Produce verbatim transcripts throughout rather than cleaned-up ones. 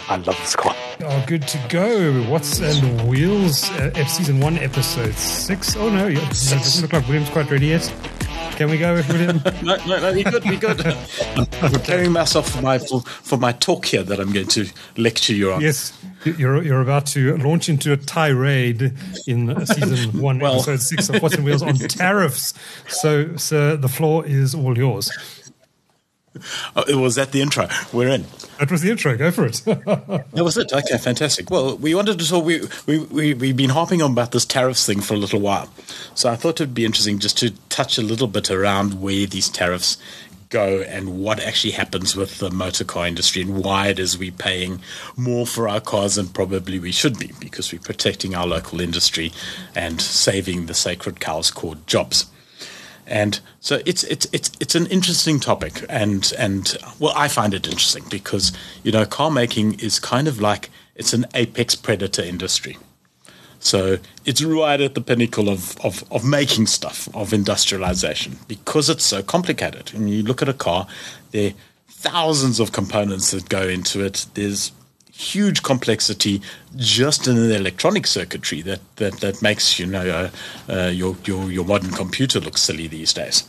I love this car. Oh, good to go. What's and Wheels uh, F season one, episode six. Oh no, it doesn't look like William's quite ready yet. Can we go with William? no, no, no, you're good, we're good. I'm preparing myself for my for, for my talk here that I'm going to lecture you on. Yes, you're you're about to launch into a tirade in season one, well. episode six of What's and Wheels on tariffs. So, sir, the floor is all yours. Oh, it was that the intro. We're in. That was the intro. Go for it. That was it. Okay, fantastic. Well, we wanted to talk. We we we we've been harping on about this tariffs thing for a little while, so I thought it'd be interesting just to touch a little bit around where these tariffs go and what actually happens with the motor car industry and why it is we're paying more for our cars than probably we should be, because we're protecting our local industry and saving the sacred cows called jobs. And so it's it's it's it's an interesting topic, and and well, I find it interesting because, you know, car making is kind of like it's an apex predator industry. So it's right at the pinnacle of, of, of making stuff, of industrialization, because it's so complicated. When you look at a car, there are thousands of components that go into it. There's huge complexity just in the electronic circuitry that, that, that makes, you know, uh, uh, your, your your modern computer look silly these days.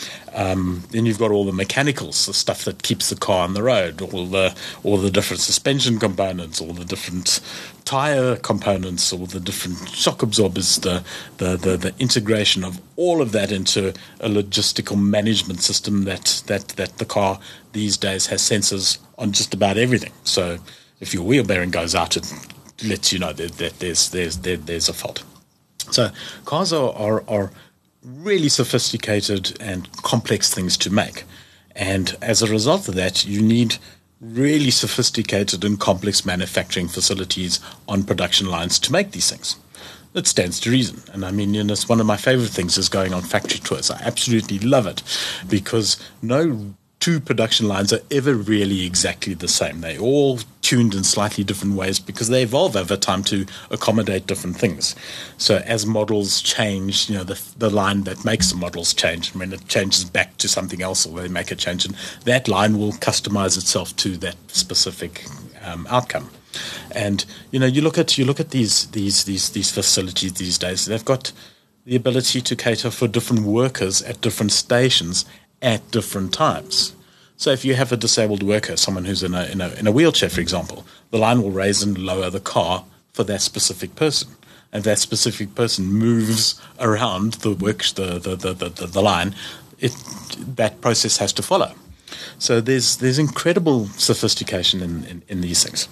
Um, then you've got all the mechanicals, the stuff that keeps the car on the road, all the all the different suspension components, all the different tire components, all the different shock absorbers, the the, the, the integration of all of that into a logistical management system that, that, that the car these days has sensors on just about everything. So if your wheel bearing goes out, it lets you know that, that there's there's there, there's a fault. So cars are, are are really sophisticated and complex things to make, and as a result of that, you need really sophisticated and complex manufacturing facilities on production lines to make these things. It stands to reason, and I mean, you know, it's one of my favorite things is going on factory tours. I absolutely love it because no two production lines are ever really exactly the same. They're all tuned in slightly different ways because they evolve over time to accommodate different things. So as models change, you know, the the line that makes the models change. And when it changes back to something else, or they make a change, and that line will customize itself to that specific um, outcome. And you know, you look at you look at these these these these facilities these days. They've got the ability to cater for different workers at different stations at different times. So if you have a disabled worker, someone who's in a, in a in a wheelchair, for example, the line will raise and lower the car for that specific person, and that specific person moves around the work the the the the, the line. It that process has to follow. So there's there's incredible sophistication in, in, in these things,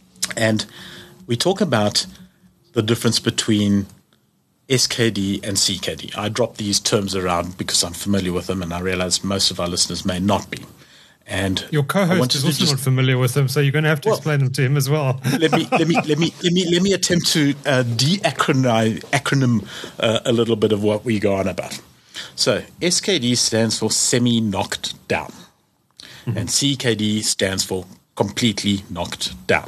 and we talk about the difference between S K D and C K D. I drop these terms around because I'm familiar with them, and I realize most of our listeners may not be. And your co-host is also just, not familiar with them, so you're going to have to well, explain them to him as well. let me let me let me let me let me attempt to uh, de-acronym acronym uh, a little bit of what we go on about. So S K D stands for semi-knocked down, mm-hmm. and C K D stands for completely knocked down.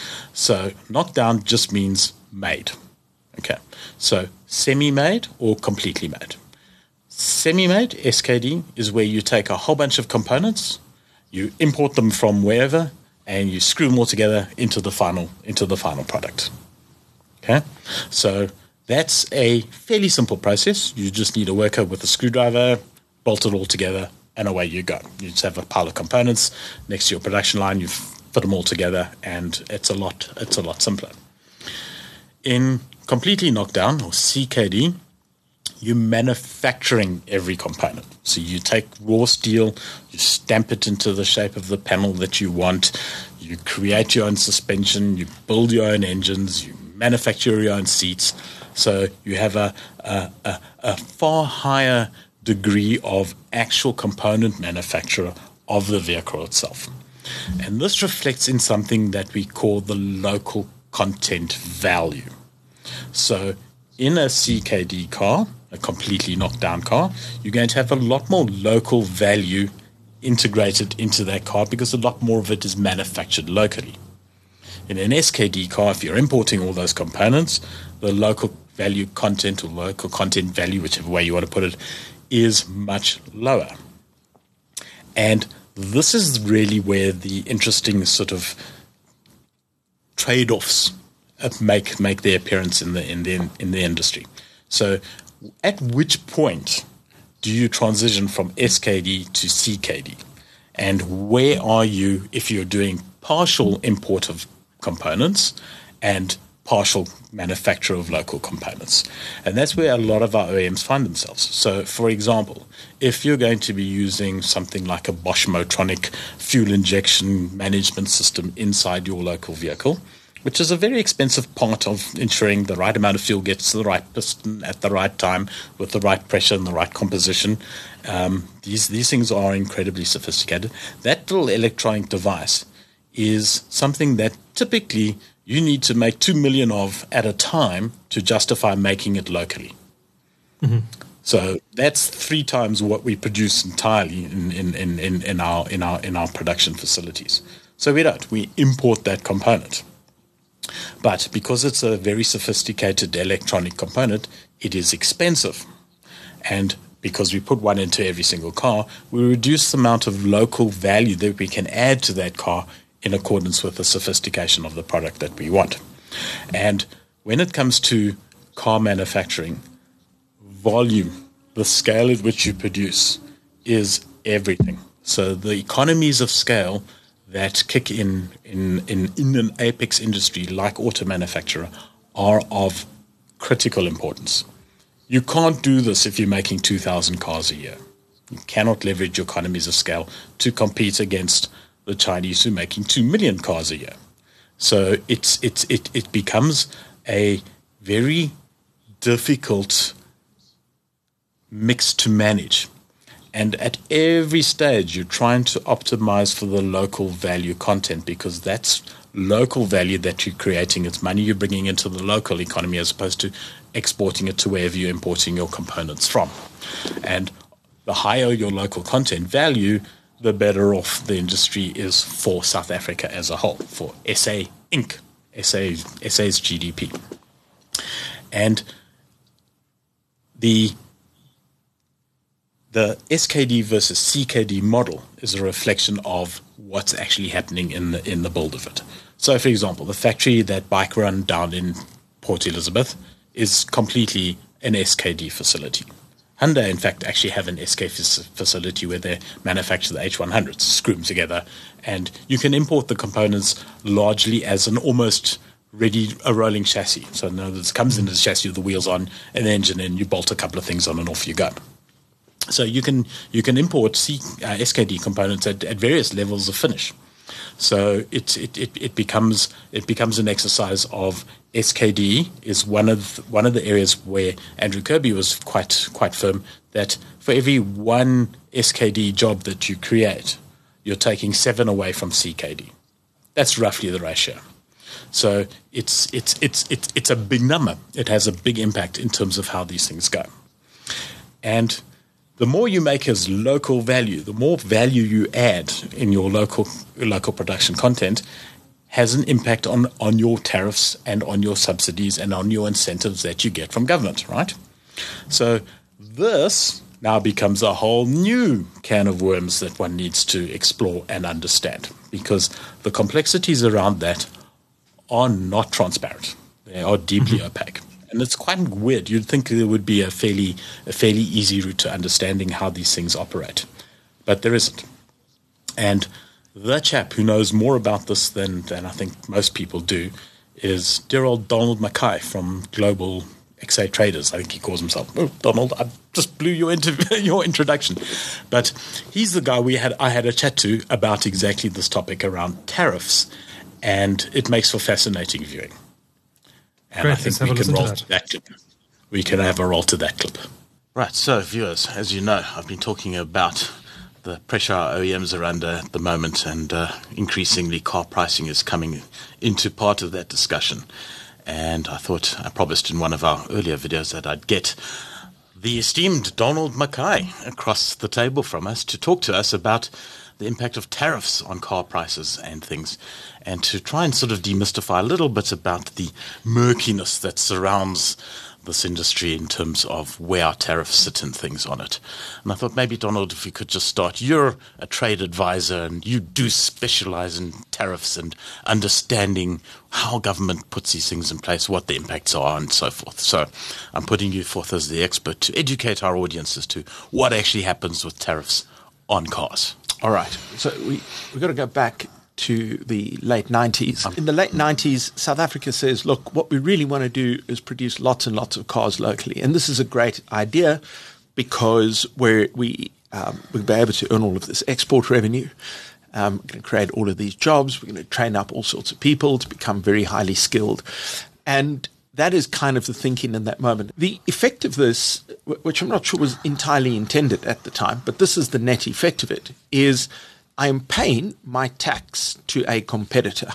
So knocked down just means made. Okay, so semi-made or completely made. Semi-made, S K D, is where you take a whole bunch of components, you import them from wherever, and you screw them all together into the final into the final product. Okay, so that's a fairly simple process. You just need a worker with a screwdriver, bolt it all together, and away you go. You just have a pile of components next to your production line. You fit them all together, and it's a lot. It's a lot simpler. In completely knocked down, or C K D, you're manufacturing every component. So you take raw steel, you stamp it into the shape of the panel that you want, you create your own suspension, you build your own engines, you manufacture your own seats. So you have a, a, a, a far higher degree of actual component manufacturer of the vehicle itself. And this reflects in something that we call the local content value. So in a C K D car, a completely knocked down car, you're going to have a lot more local value integrated into that car because a lot more of it is manufactured locally. In an S K D car, if you're importing all those components, the local value content or local content value, whichever way you want to put it, is much lower. And this is really where the interesting sort of trade-offs uh, make make their appearance in the in the in the industry. So, at which point do you transition from S K D to C K D? And where are you if you're doing partial import of components and partial manufacture of local components? And that's where a lot of our O E Ms find themselves. So, for example, if you're going to be using something like a Bosch Motronic fuel injection management system inside your local vehicle, which is a very expensive part of ensuring the right amount of fuel gets to the right piston at the right time with the right pressure and the right composition. Um, these, these things are incredibly sophisticated. That little electronic device is something that typically you need to make two million of at a time to justify making it locally. Mm-hmm. So that's three times what we produce entirely in, in, in, in, in our in our in our production facilities. So we don't. We import that component. But because it's a very sophisticated electronic component, it is expensive. And because we put one into every single car, we reduce the amount of local value that we can add to that car in accordance with the sophistication of the product that we want. And when it comes to car manufacturing, volume, the scale at which you produce, is everything. So the economies of scale that kick in in, in in an apex industry like auto manufacturer are of critical importance. You can't do this if you're making two thousand cars a year. You cannot leverage your economies of scale to compete against the Chinese who are making two million cars a year. So it's it's it, it becomes a very difficult mix to manage. And at every stage, you're trying to optimize for the local value content, because that's local value that you're creating. It's money you're bringing into the local economy as opposed to exporting it to wherever you're importing your components from. And the higher your local content value, the better off the industry is for South Africa as a whole, for S A Incorporated, S A, S A's G D P. And the The S K D versus C K D model is a reflection of what's actually happening in the in the build of it. So, for example, the factory that Bike Run down in Port Elizabeth is completely an S K D facility. Hyundai, in fact, actually have an S K D facility where they manufacture the H one hundreds, screw them together, and you can import the components largely as an almost ready, a rolling chassis. So, in other words, it comes into the chassis with the wheels on and the engine in, you bolt a couple of things on and off you go. So you can you can import C, uh, S K D components at, at various levels of finish. So it, it it it becomes it becomes an exercise of S K D is one of the, one of the areas where Andrew Kirby was quite quite firm that for every one S K D job that you create, you're taking seven away from C K D. That's roughly the ratio. So it's it's it's it's it's a big number. It has a big impact in terms of how these things go. And the more you make as local value, the more value you add in your local local production content has an impact on, on your tariffs and on your subsidies and on your incentives that you get from government, right? So this now becomes a whole new can of worms that one needs to explore and understand, because the complexities around that are not transparent. They are deeply mm-hmm. opaque. And it's quite weird. You'd think there would be a fairly a fairly easy route to understanding how these things operate. But there isn't. And the chap who knows more about this than, than I think most people do is dear old Donald Mackay from Global X A Traders. I think he calls himself. Oh, Donald, I just blew your, inter- your introduction. But he's the guy we had. I had a chat to about exactly this topic around tariffs. And it makes for fascinating viewing. And Great, I think we can roll to that. that clip. We can have a roll to that clip. Right, so viewers, as you know, I've been talking about the pressure our O E Ms are under at the moment, and uh, increasingly car pricing is coming into part of that discussion. And I thought, I promised in one of our earlier videos that I'd get the esteemed Donald Mackay across the table from us to talk to us about the impact of tariffs on car prices and things, and to try and sort of demystify a little bit about the murkiness that surrounds this industry in terms of where our tariffs sit and things on it. And I thought maybe, Donald, if you could just start. You're a trade advisor and you do specialize in tariffs and understanding how government puts these things in place, what the impacts are and so forth. So I'm putting you forth as the expert to educate our audience as to what actually happens with tariffs on cars. All right. So we, we've got to go back to the late nineties. In the late nineties, South Africa says, look, what we really want to do is produce lots and lots of cars locally. And this is a great idea because we're, we, um, we'll be able to earn all of this export revenue. Um, we're going to create all of these jobs. We're going to train up all sorts of people to become very highly skilled. And that is kind of the thinking in that moment. The effect of this, which I'm not sure was entirely intended at the time, but this is the net effect of it, is I am paying my tax to a competitor.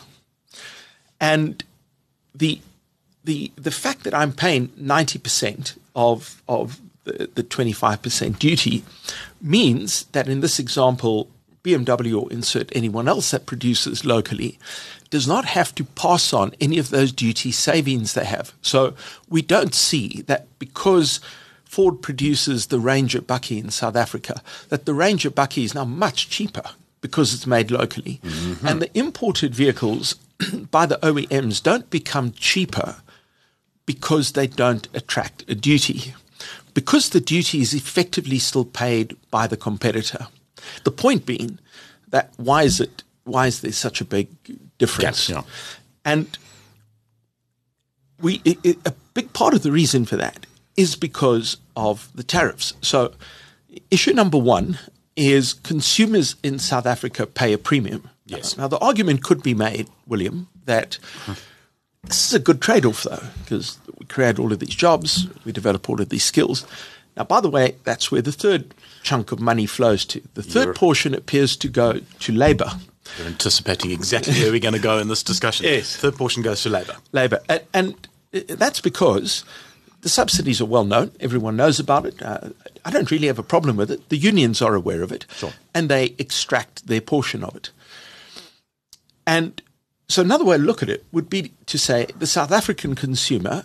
And the the the fact that I'm paying ninety percent of of the, the twenty-five percent duty means that in this example, B M W or insert anyone else that produces locally does not have to pass on any of those duty savings they have. So we don't see that because Ford produces the Ranger Bakkie in South Africa, that the Ranger Bakkie is now much cheaper because it's made locally. Mm-hmm. And the imported vehicles by the O E Ms don't become cheaper because they don't attract a duty, because the duty is effectively still paid by the competitor. The point being that why is it, why is there such a big difference? Yeah. And we, it, it, a big part of the reason for that is because of the tariffs. So issue number one is consumers in South Africa pay a premium. Yes. Now, the argument could be made, William, that this is a good trade-off, though, because we create all of these jobs, we develop all of these skills. Now, by the way, that's where the third chunk of money flows to. The 3rd You're, portion appears to go to labour. You're anticipating exactly where we're going to go in this discussion. Yes. Third portion goes to labour. Labour. And, and that's because the subsidies are well known. Everyone knows about it. Uh, I don't really have a problem with it. The unions are aware of it. Sure. And they extract their portion of it. And so another way to look at it would be to say the South African consumer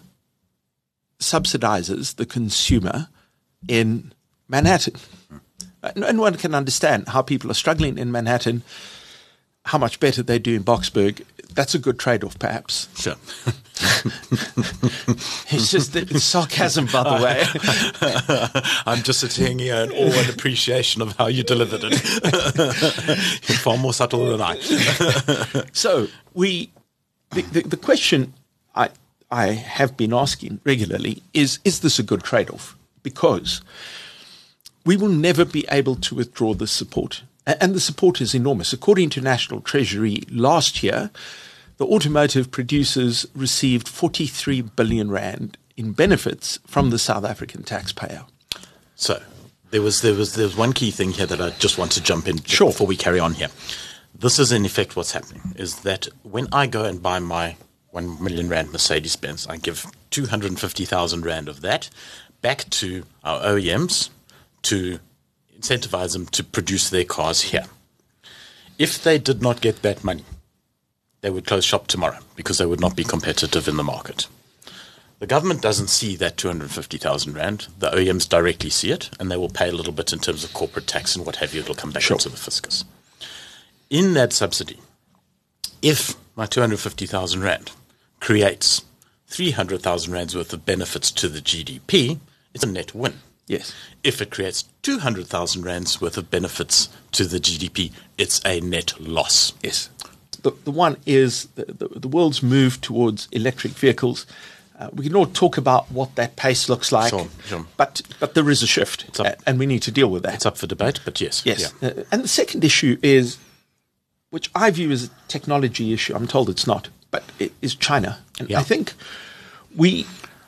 subsidizes the consumer in Manhattan. Hmm. And one can understand how people are struggling in Manhattan, how much better they do in Boksburg. That's a good trade-off, perhaps. Sure. It's just it's sarcasm, by the way. I'm just sitting here in awe and appreciation of how you delivered it. You're far more subtle than I. So we, the, the, the question I I have been asking regularly is: is this a good trade-off? Because we will never be able to withdraw this support. And the support is enormous. According to National Treasury, last year, the automotive producers received forty-three billion rand in benefits from the South African taxpayer. So there was there was there was one key thing here that I just want to jump in sure. before we carry on here. This is in effect what's happening is that when I go and buy my one million rand Mercedes-Benz, I give two hundred fifty thousand rand of that back to our O E Ms to incentivize them to produce their cars here. If they did not get that money, they would close shop tomorrow because they would not be competitive in the market. The government doesn't see that two hundred fifty thousand rand. The O E Ms directly see it, and they will pay a little bit in terms of corporate tax and what have you. It'll come back sure. into the fiscus. In that subsidy, if my two hundred fifty thousand rand creates three hundred thousand rands worth of benefits to the G D P, it's a net win. Yes. If it creates two hundred thousand rands worth of benefits to the G D P, it's a net loss. Yes. The, the one is the, the, the world's move towards electric vehicles. Uh, we can all talk about what that pace looks like, sure, sure. but but there is a shift, up, and we need to deal with that. It's up for debate, but yes. Yes. Yeah. Uh, and the second issue is, which I view as a technology issue, I'm told it's not, but it is China. And yeah. I think we...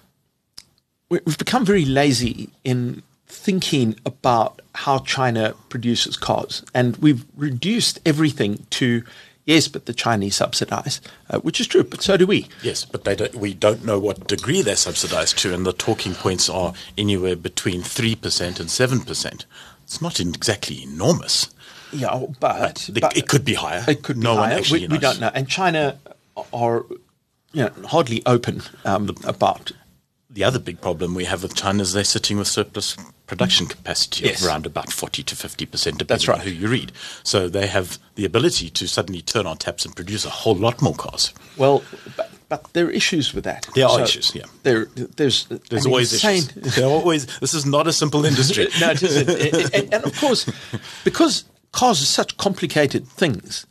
We've become very lazy in thinking about how China produces cars. And we've reduced everything to, yes, but the Chinese subsidize, uh, which is true, but so do we. Yes, but they don't, we don't know what degree they're subsidized to, and the talking points are anywhere between three percent and seven percent. It's not exactly enormous. Yeah, but... It, but it could be higher. It could be no higher. One actually we, knows. we don't know. And China are you know, hardly open um, about the other big problem we have with China is they're sitting with surplus production capacity Yes. of around about forty to fifty percent, depending That's right. on who you read. So they have the ability to suddenly turn on taps and produce a whole lot more cars. Well, but, but there are issues with that. There are So issues, yeah. There, there's There's an always insane, issues. There are always. This is not a simple industry. No, it isn't. and, and, and of course, because cars are such complicated things,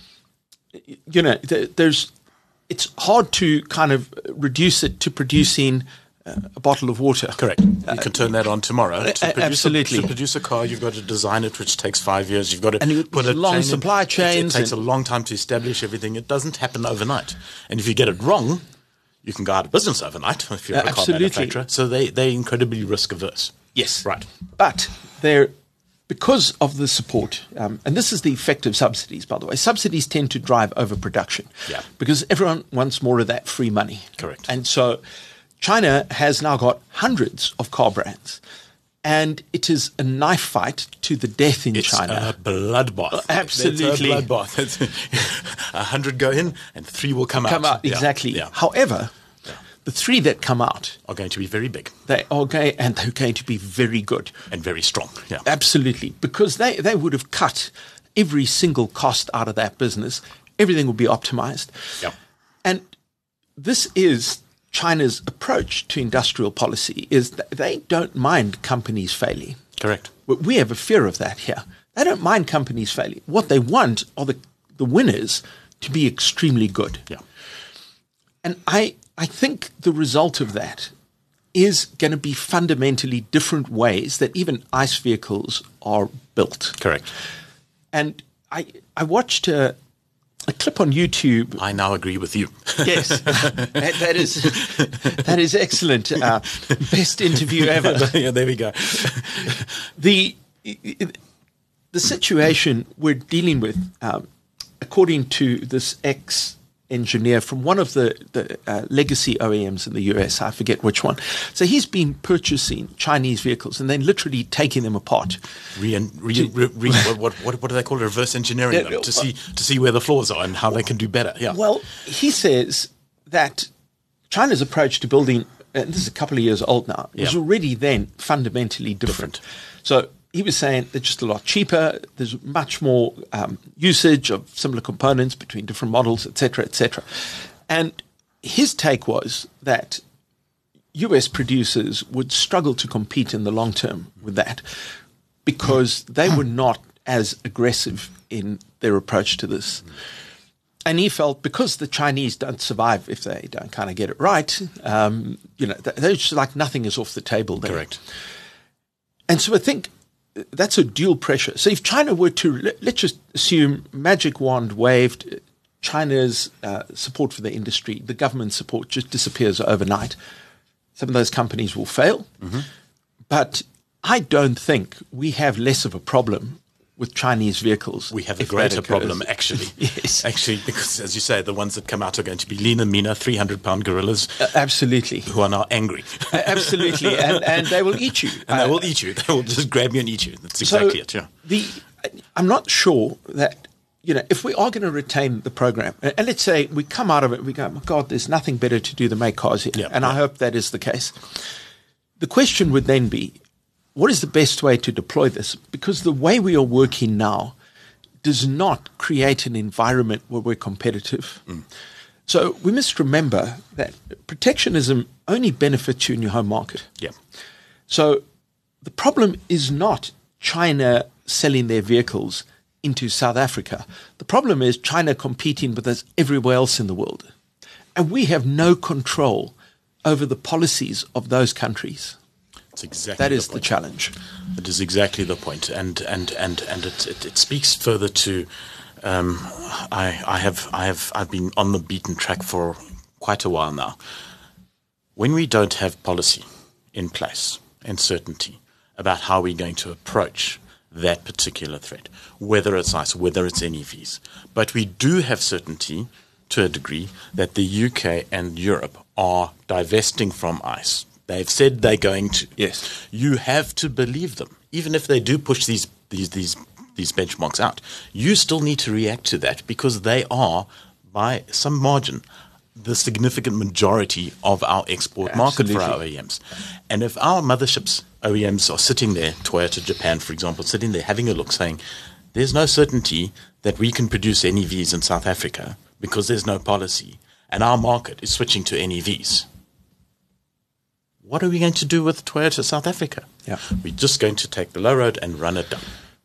you know, there, there's it's hard to kind of reduce it to producing uh, a bottle of water. Correct. You can turn that on tomorrow. To a- produce absolutely. A, to produce a car, you've got to design it, which takes five years. You've got to And you- put a long chain in. supply It- It, chains takes and- a long time to establish everything. It doesn't happen overnight. And if you get it wrong, you can go out of business overnight if you're Uh, a car absolutely. manufacturer. So they, they're incredibly risk averse. Yes. Right. But they're because of the support, um, and this is the effect of subsidies, by the way. Subsidies tend to drive overproduction. Yeah. Because everyone wants more of that free money. Correct. And so China has now got hundreds of car brands. And it is a knife fight to the death in It's China. a bloodbath. Absolutely. It's a bloodbath. It's a hundred go in and three will come, come out, Yeah. exactly. Yeah. However, the three that come out, Are going to be very big they are going, and they're going to be very good. and very strong. Yeah. Absolutely, because they, they would have cut every single cost out of that business. Everything would be optimized. Yeah. And this is China's approach to industrial policy, is that they don't mind companies failing. Correct. But we have a fear of that here. They don't mind companies failing. What they want are the, the winners to be extremely good. Yeah. And I, I think the result of that is going to be fundamentally different ways that even ICE vehicles are built. Correct. And I, I watched a, a clip on YouTube. I now agree with you. Yes, that, that is that is excellent. Uh, best interview ever. Yeah, there we go. The the situation we're dealing with, um, according to this ex engineer from one of the, the uh, legacy O E Ms in the U S, I forget which one. So he's been purchasing Chinese vehicles and then literally taking them apart. Re, re, re, re, what, what, what do they call it? Reverse engineering Yeah, them to see to see where the flaws are and how they can do better. Yeah. Well, he says that China's approach to building, and this is a couple of years old now, was Yeah. already then fundamentally different. So he was saying they're just a lot cheaper. There's much more um, usage of similar components between different models, et cetera, et cetera. And his take was that U S producers would struggle to compete in the long term with that because they were not as aggressive in their approach to this. And he felt because the Chinese don't survive if they don't kind of get it right, um, you know, they're just like nothing is off the table there. Correct. And so I think that's a dual pressure. So if China were to, let, let's just assume magic wand waved, China's uh, support for the industry, the government support just disappears overnight. Some of those companies will fail. Mm-hmm. But I don't think we have less of a problem with Chinese vehicles. We have a if that greater occurs. problem, actually. Yes. Actually, because, as you say, the ones that come out are going to be leaner, meaner, three hundred pound gorillas Uh, absolutely. who are now angry. Absolutely. And, and they will eat you. And they Uh, will eat you. They will just grab you and eat you. That's exactly it, yeah. The, I'm not sure that, you know, if we are going to retain the program, and, and let's say we come out of it, we go, oh, God, there's nothing better to do than make cars here. Yeah, and I yeah. hope that is the case. The question would then be, what is the best way to deploy this? Because the way we are working now does not create an environment where we're competitive. Mm. So we must remember that protectionism only benefits you in your home market. Yeah. So the problem is not China selling their vehicles into South Africa. The problem is China competing with us everywhere else in the world. And we have no control over the policies of those countries. That's exactly That the is the point. challenge. That is exactly the point, and and and and it it, it speaks further to. Um, I I have I have I've been on the beaten track for quite a while now. When we don't have policy in place and certainty about how we're going to approach that particular threat, whether it's ICE, whether it's N E Vs, but we do have certainty to a degree that the U K and Europe are divesting from ICE. They've said they're going to. Yes. You have to believe them. Even if they do push these these these these benchmarks out, you still need to react to that because they are, by some margin, the significant majority of our export Absolutely. market for our O E Ms. And if our motherships O E Ms are sitting there, Toyota Japan, for example, sitting there having a look saying, there's no certainty that we can produce N E Vs in South Africa because there's no policy, and our market is switching to N E Vs. What are we going to do with Toyota South Africa? Yeah. We're just going to take the low road and run it down.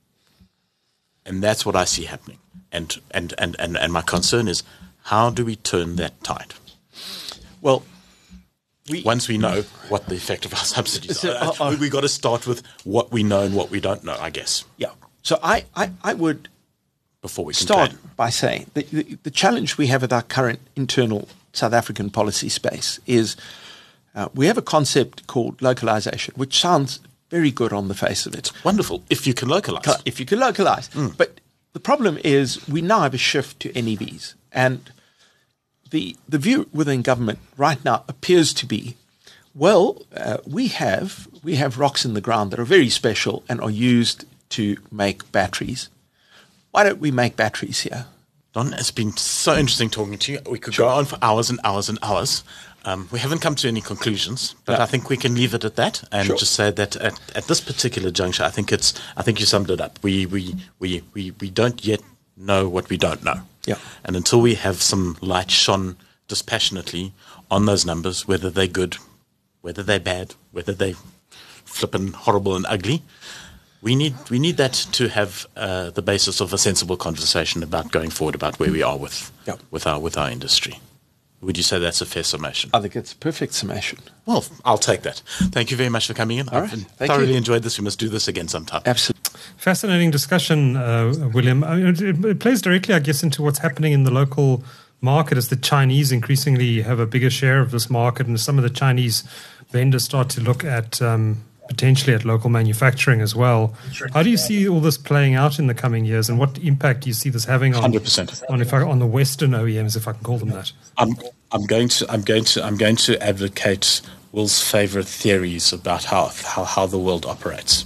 And that's what I see happening. And and, and, and, and my concern is, how do we turn that tide? Well, we, once we know what the effect of our subsidies So, are, uh, uh, we've got to start with what we know and what we don't know, I guess, yeah. So I, I, I would before we can start plan. by saying that the, the challenge we have with our current internal South African policy space is uh, we have a concept called localization, which sounds very good on the face of it. Wonderful, if you can localize. If you can localize. Mm. But the problem is we now have a shift to N E Vs. And the the view within government right now appears to be, well, uh, we have we have rocks in the ground that are very special and are used to make batteries. Why don't we make batteries here? Don, it's been so interesting talking to you. We could sure. go on for hours and hours and hours. Um, we haven't come to any conclusions, but no. I think we can leave it at that and sure. just say that at, at this particular juncture, I think it's. I think you summed it up. We we we we, we don't yet know what we don't know. Yeah. And until we have some light shone dispassionately on those numbers, whether they're good, whether they're bad, whether they're flippin' horrible and ugly, we need we need that to have uh, the basis of a sensible conversation about going forward about where we are with yeah. with our with our industry. Would you say that's a fair summation? I think it's a perfect summation. Well, I'll take that. Thank you very much for coming in. All I've right. Thank thoroughly you. enjoyed this. We must do this again sometime. Absolutely. Fascinating discussion, uh, William. I mean, it, it plays directly, I guess, into what's happening in the local market as the Chinese increasingly have a bigger share of this market, and some of the Chinese vendors start to look at um, potentially at local manufacturing as well. How do you see all this playing out in the coming years, and what impact do you see this having on one hundred percent on if I, on the Western O E Ms, if I can call them that? I'm I'm going to I'm going to I'm going to advocate Will's favorite theories about how how, how the world operates.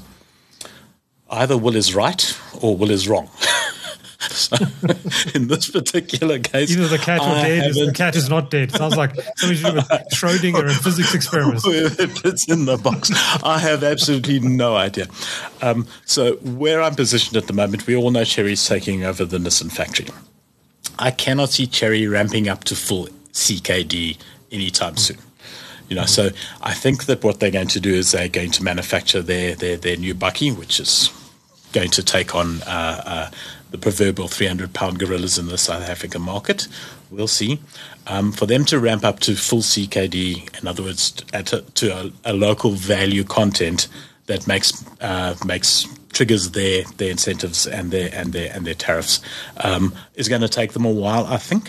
Either Will is right or Will is wrong. So, in this particular case, either the cat or I dead, is, the haven't- cat is not dead. Sounds like something to do with Schrodinger and physics experiments. It's in the box. I have absolutely no idea. Um, so where I'm positioned at the moment, we all know Chery's taking over the Nissan factory. I cannot see Chery ramping up to full C K D anytime soon. You know, so I think that what they're going to do is they're going to manufacture their their, their new Bucky, which is going to take on uh, uh, the proverbial three hundred pound gorillas in the South African market. We'll see. Um, for them to ramp up to full C K D, in other words, at a, to a, a local value content that makes uh, makes triggers their their incentives and their and their and their tariffs, um, is going to take them a while, I think.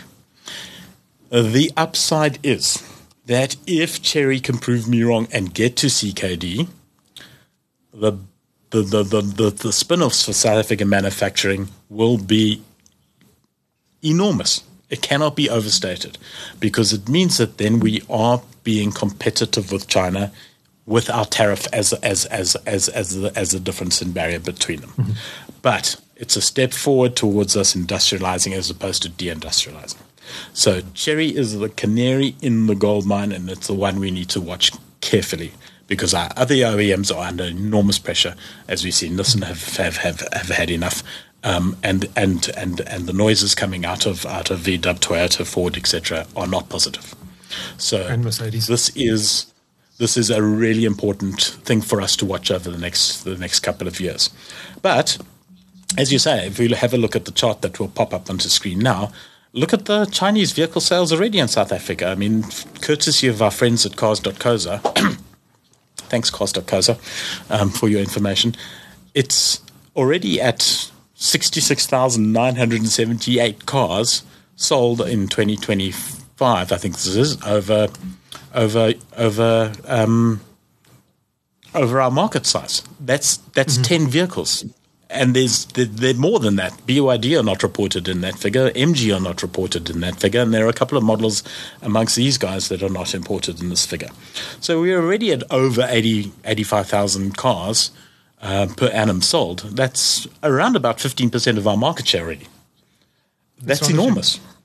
Uh, the upside is that if Chery can prove me wrong and get to C K D, the The, the, the, the, the spin-offs for South African manufacturing will be enormous. It cannot be overstated, because it means that then we are being competitive with China with our tariff as as as as as the, as the difference in barrier between them. Mm-hmm. But it's a step forward towards us industrializing as opposed to deindustrializing. So Chery is the canary in the gold mine, and it's the one we need to watch carefully, because our other O E Ms are under enormous pressure, as we've seen. Nissan have have, have, have had enough, um, and and and and the noises coming out of out of V W, Toyota, Ford, et cetera, are not positive. So And Mercedes. this is this is a really important thing for us to watch over the next the next couple of years. But as you say, if we have a look at the chart that will pop up onto screen now, look at the Chinese vehicle sales already in South Africa. I mean, courtesy of our friends at cars dot co dot za. Thanks, cars dot co dot za, um, for your information. It's already at sixty-six thousand nine hundred seventy-eight cars sold in twenty twenty-five. I think this is over, over, over, um, over our market size. That's that's mm-hmm. ten vehicles, and there's there, there more than that. B Y D are not reported in that figure. M G are not reported in that figure, and there are a couple of models amongst these guys that are not imported in this figure. So we're already at over eighty, eighty-five thousand cars uh, per annum sold. That's around about fifteen percent of our market share already. That's enormous.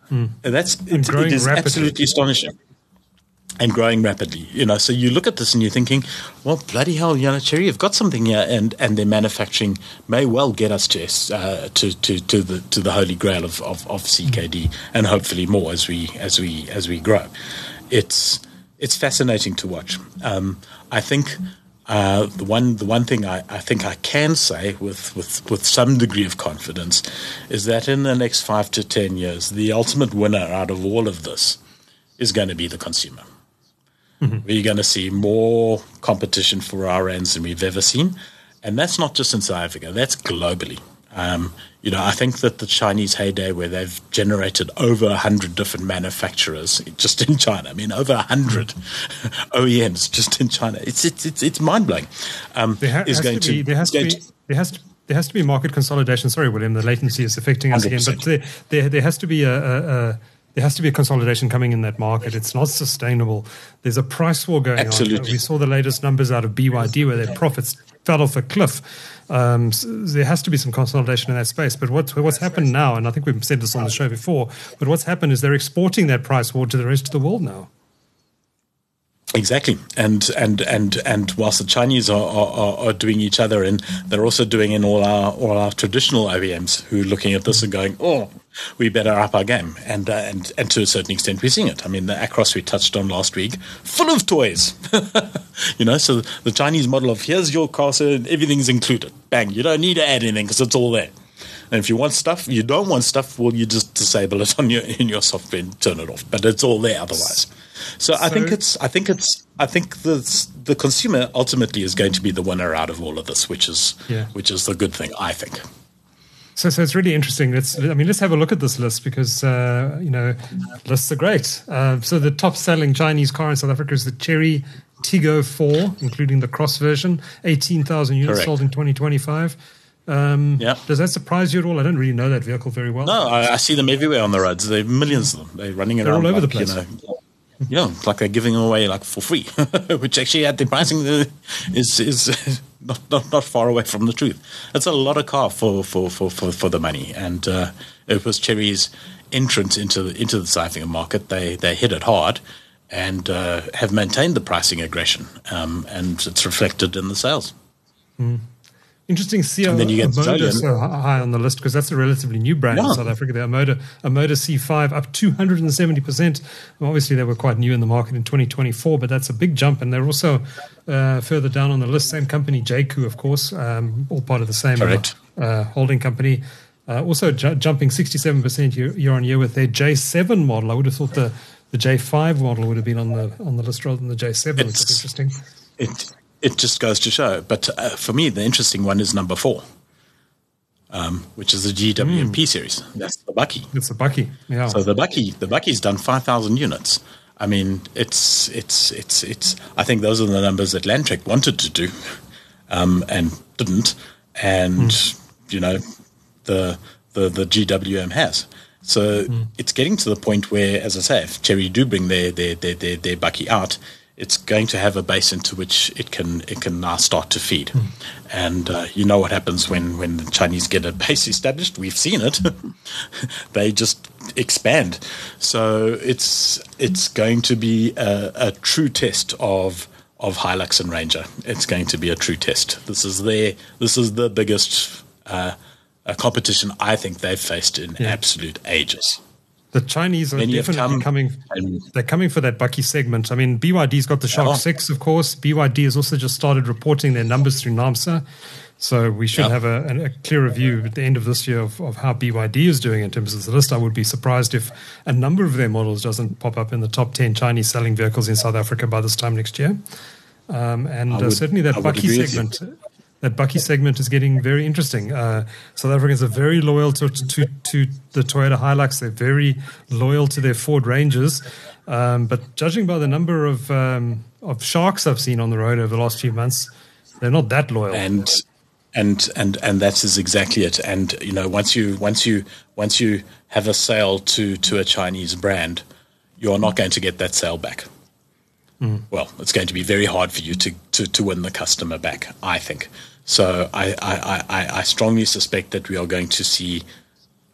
Mm. And that's and it, growing it is rapidly. absolutely astonishing. And growing rapidly, you know. So you look at this and you're thinking, well, bloody hell, you know, Cherry have got something here, and, and their manufacturing may well get us to uh, to, to to the to the holy grail of, of, of C K D, and hopefully more as we as we as we grow. It's it's fascinating to watch. Um, I think uh, the one the one thing I, I think I can say with, with, with some degree of confidence is that in the next five to ten years, the ultimate winner out of all of this is going to be the consumer. Mm-hmm. We're going to see more competition for our ends than we've ever seen. And that's not just in South Africa, that's globally. Um, you know, I think that the Chinese heyday where they've generated over one hundred different manufacturers just in China, I mean, over one hundred O E Ms just in China, it's it's it's, it's mind-blowing. Um, there ha- is going to be, to, there has to be, to, there has to There has to be market consolidation. Sorry, William, the latency is affecting us again. But there, there, there has to be a, a, a there has to be a consolidation coming in that market. It's not sustainable. There's a price war going Absolutely. on. We saw the latest numbers out of B Y D where their profits fell off a cliff. Um, so there has to be some consolidation in that space. But what, what's happened now, and I think we've said this on the show before, but what's happened is they're exporting that price war to the rest of the world now. Exactly, and and and and whilst the Chinese are, are, are doing each other in, they're also doing in all our all our traditional O E Ms who are looking at this and going, oh, we better up our game, and uh, and and to a certain extent we're seeing it. I mean, the Acros we touched on last week, full of toys, you know. So the Chinese model of here's your car, and everything's included. Bang, you don't need to add anything because it's all there. And if you want stuff, you don't want stuff, well, you just disable it on your in your software and turn it off. But it's all there otherwise. So, so I think it's I think it's I think the the consumer ultimately is going to be the winner out of all of this, which is yeah. which is the good thing, I think. So, so it's really interesting. Let's, I mean, let's have a look at this list because uh, you know lists are great. Uh, so the top selling Chinese car in South Africa is the Chery Tiggo four, including the Cross version, eighteen thousand units Correct. sold in twenty twenty-five. Um, yeah. Does that surprise you at all? I don't really know that vehicle very well. No, I, I see them everywhere on the roads. There are millions of them. They're running They're around all over like, the place. You know, yeah, it's like they're giving them away like for free, which actually at the pricing is is not, not not far away from the truth. It's a lot of car for for, for, for, for the money, and uh, it was Chery's entrance into the into the South African market. They they hit it hard and uh, have maintained the pricing aggression, um, and it's reflected in the sales. Mm. Interesting to see And then you get Amoda so high on the list because that's a relatively new brand yeah. in South Africa. The Amoda, Amoda C five up two hundred seventy percent. Well, obviously, they were quite new in the market in twenty twenty-four, but that's a big jump. And they're also uh, further down on the list, same company, J C U, of course, um, all part of the same uh, holding company. Uh, also ju- jumping sixty-seven percent year, year on year with their J seven model. I would have thought the, the J five model would have been on the on the list rather than the J seven, it's, which is interesting. It, It just goes to show. But uh, for me, the interesting one is number four, um, which is the G W M P mm. series. That's the Bucky. It's the Bucky. Yeah. So the Bucky, the Bucky's done five thousand units. I mean, it's it's it's it's. I think those are the numbers that Landtrek wanted to do, um, and didn't. And mm. you know, the the the G W M has. So mm. it's getting to the point where, as I say, if Chery do bring their their their their, their Bucky out, it's going to have a base into which it can it can now start to feed. Mm. And uh, you know what happens when, when the Chinese get a base established. We've seen it. They just expand. So it's it's going to be a, a true test of of Hilux and Ranger. It's going to be a true test. This is their this is the biggest uh, competition I think they've faced in yeah. absolute ages. The Chinese are definitely coming. They're coming for that Bucky segment. I mean, B Y D's got the Shark yeah. six, of course. B Y D has also just started reporting their numbers through NAMSA. So we should yeah. have a, a clearer view at the end of this year of, of how B Y D is doing in terms of the list. I would be surprised if a number of their models doesn't pop up in the top ten Chinese selling vehicles in South Africa by this time next year. Um, and would, uh, certainly that Bucky segment... That Bucky segment is getting very interesting. Uh, South Africans are very loyal to, to to the Toyota Hilux. They're very loyal to their Ford Rangers. Um, but judging by the number of um, of Sharks I've seen on the road over the last few months, they're not that loyal. And and and and that is exactly it. And you know, once you once you once you have a sale to to a Chinese brand, you are not going to get that sale back. Mm. Well, it's going to be very hard for you to, to, to win the customer back, I think. So I, I, I, I strongly suspect that we are going to see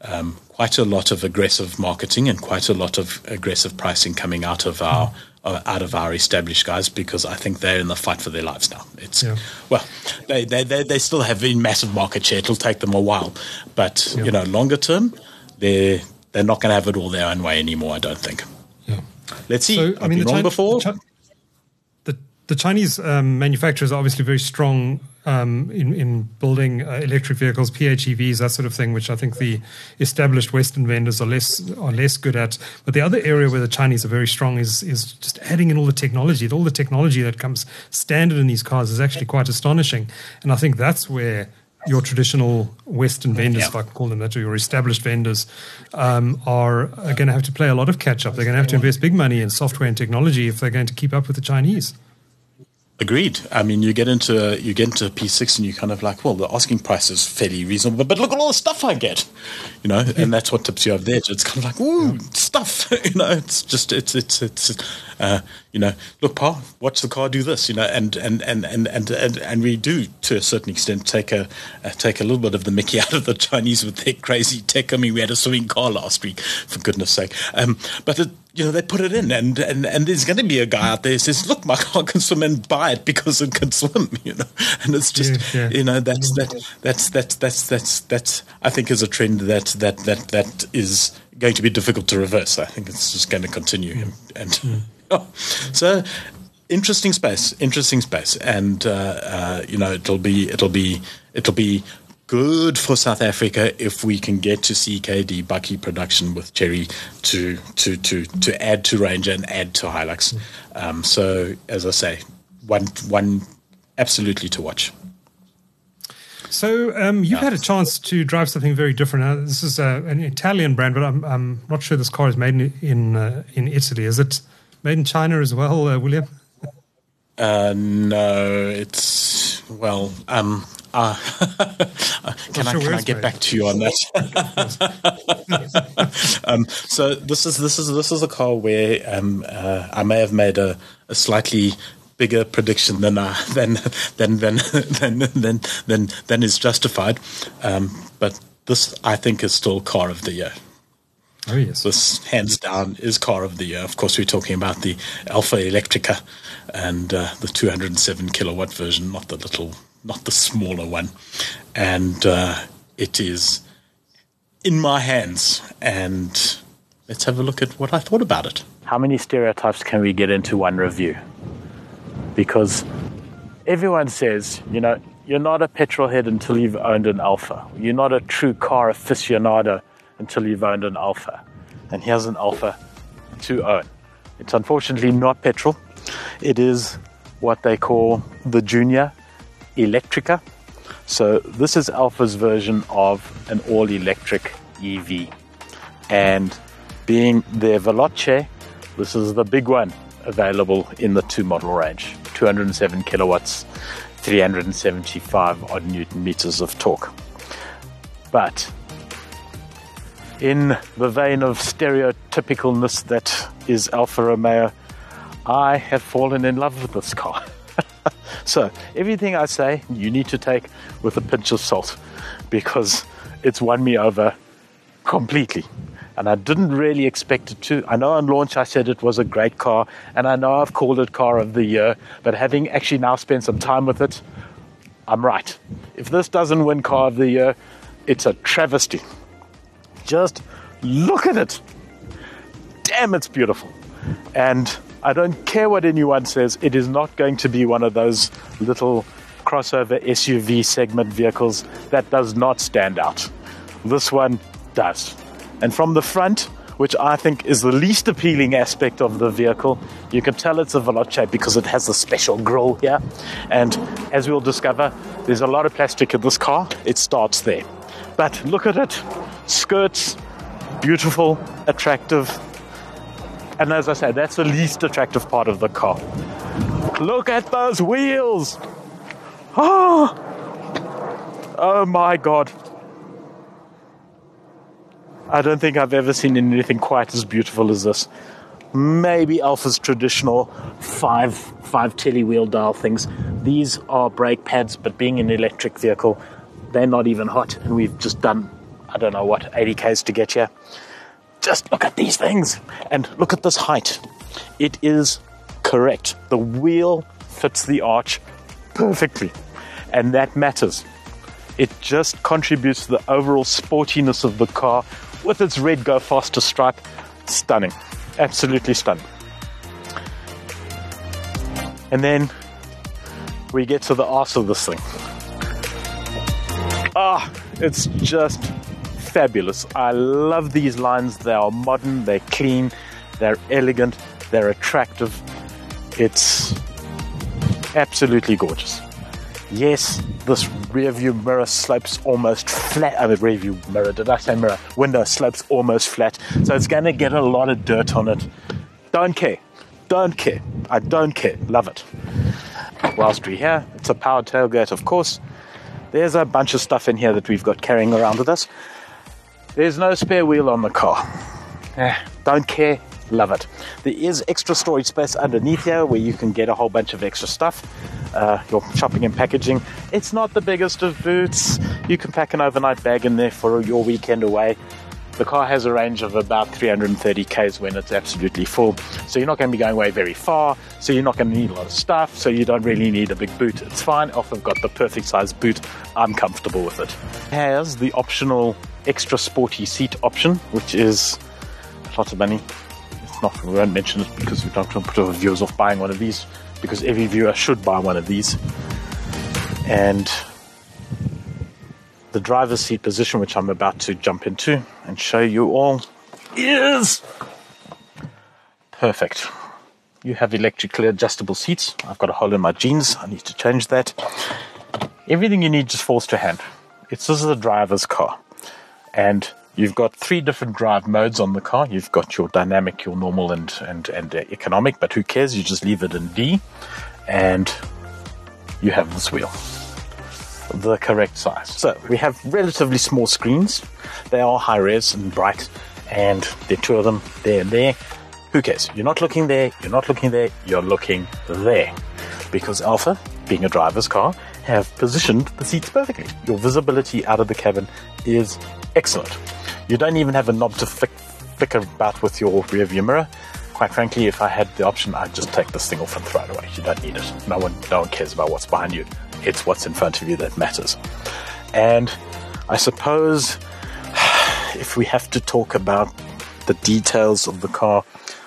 um, quite a lot of aggressive marketing and quite a lot of aggressive pricing coming out of our uh, out of our established guys, because I think they're in the fight for their lives now. It's yeah. well, they, they they they still have a massive market share. It'll take them a while, but yeah. you know, longer term, they're they're not going to have it all their own way anymore. I don't think. Yeah. Let's see. So, I've I mean, been the wrong China, before. The, the, the Chinese um, manufacturers are obviously very strong um, in, in building uh, electric vehicles, P H E Vs, that sort of thing, which I think the established Western vendors are less are less good at. But the other area where the Chinese are very strong is is just adding in all the technology. All the technology that comes standard in these cars is actually quite astonishing. And I think that's where your traditional Western vendors, yeah. if I can call them that, or your established vendors, um, are, are going to have to play a lot of catch-up. They're going to have to invest big money in software and technology if they're going to keep up with the Chinese. Agreed. I mean, you get into you get into P six and you kind of like, well, the asking price is fairly reasonable, but look at all the stuff I get, you know, yeah. and that's what tips you over the edge. It's kind of like, ooh, stuff, you know. It's just it's it's it's, uh, you know, look, Pa, watch the car do this, you know, and and and and and and, and we do to a certain extent take a uh, take a little bit of the mickey out of the Chinese with their crazy tech. I mean, we had a swimming car last week, for goodness sake, um, but it, you know, they put it in, and, and, and there's going to be a guy out there who says, look, my car can swim, and buy it because it can swim, you know. And it's just, yeah, yeah. you know, that's, that, that's, that's, that's, that's, that's, I think is a trend that, that, that, that is going to be difficult to reverse. I think it's just going to continue. Mm. And, and mm. oh, so interesting space, interesting space. And, uh, uh, you know, it'll be, it'll be, it'll be, good for South Africa if we can get to C K D Bucky production with Chery to to to to add to Ranger and add to Hilux. Um, so as I say, one one absolutely to watch. So um, you've yeah. had a chance to drive something very different. Uh, this is uh, an Italian brand, but I'm I'm not sure this car is made in in, uh, in Italy. Is it made in China as well, uh, William? Uh, no, it's well. Um, Uh, can I, can I get back to you on that? um, so this is this is this is a car where um, uh, I may have made a, a slightly bigger prediction than uh, than, than than than than than than is justified. Um, but this, I think, is still car of the year. Oh yes, this hands down is car of the year. Of course, we're talking about the Alpha Electrica and uh, the two hundred seven kilowatt version, not the little. Not the smaller one. And uh, it is in my hands. And let's have a look at what I thought about it. How many stereotypes can we get into one review? Because everyone says, you know, you're not a petrol head until you've owned an Alpha. You're not a true car aficionado until you've owned an Alpha. And here's an Alpha to own. It's unfortunately not petrol. It is what they call the Junior Electrica. So this is Alpha's version of an all-electric E V. And being their Veloce, this is the big one available in the two model range. two hundred seven kilowatts, three hundred seventy-five odd newton meters of torque. But in the vein of stereotypicalness that is Alfa Romeo, I have fallen in love with this car. So everything I say, you need to take with a pinch of salt, because it's won me over completely. And I didn't really expect it to. I know on launch I said it was a great car, and I know I've called it car of the year, but having actually now spent some time with it, I'm right. If this doesn't win car of the year, it's a travesty. Just look at it. Damn, it's beautiful. And I don't care what anyone says, it is not going to be one of those little crossover S U V segment vehicles that does not stand out. This one does. And from the front, which I think is the least appealing aspect of the vehicle, you can tell it's a Veloce because it has a special grille here. And as we'll discover, there's a lot of plastic in this car. It starts there. But look at it. Skirts, beautiful, attractive. And as I said, that's the least attractive part of the car. Look at those wheels. Oh, oh my God. I don't think I've ever seen anything quite as beautiful as this. Maybe Alpha's traditional five five telly wheel dial things. These are brake pads, but being an electric vehicle, they're not even hot. And we've just done I don't know what, eighty kays to get here. Just look at these things and look at this height. It is correct. The wheel fits the arch perfectly, and that matters. It just contributes to the overall sportiness of the car with its red Go Faster stripe. Stunning. Absolutely stunning. And then we get to the arse of this thing. Ah, it's just fabulous. I love these lines. They are modern, they're clean, they're elegant, they're attractive. It's absolutely gorgeous. Yes, this rear view mirror slopes almost flat. I mean, rear view mirror, did I say mirror? Window slopes almost flat. So it's going to get a lot of dirt on it. Don't care. Don't care. I don't care. Love it. Whilst we're here, it's a powered tailgate, of course. There's a bunch of stuff in here that we've got carrying around with us. There's no spare wheel on the car. Eh, don't care. Love it. There is extra storage space underneath here where you can get a whole bunch of extra stuff. Uh, your shopping and packaging. It's not the biggest of boots. You can pack an overnight bag in there for your weekend away. The car has a range of about three hundred thirty kays when it's absolutely full. So you're not going to be going away very far. So you're not going to need a lot of stuff. So you don't really need a big boot. It's fine. I've got the perfect size boot. I'm comfortable with it. It has the optional extra sporty seat option, which is a lot of money. It's not, we won't mention it because we don't want to put our viewers off buying one of these, because every viewer should buy one of these. And the driver's seat position, which I'm about to jump into and show you all, is perfect. You have electrically adjustable seats. I've got a hole in my jeans. I need to change that. Everything you need just falls to hand. It's this is a driver's car. And you've got three different drive modes on the car. You've got your dynamic, your normal, and, and, and uh, economic, but who cares? You just leave it in D. And you have this wheel, the correct size. So we have relatively small screens. They are high res and bright, and there are two of them there and there. Who cares? You're not looking there, you're not looking there, you're looking there. Because Alfa, being a driver's car, have positioned the seats perfectly. Your visibility out of the cabin is excellent. You don't even have a knob to flick, flick about with your rear view mirror. Quite frankly, if I had the option, I'd just take this thing off and throw it away. You don't need it. No one, no one cares about what's behind you. It's what's in front of you that matters. And I suppose if we have to talk about the details of the car,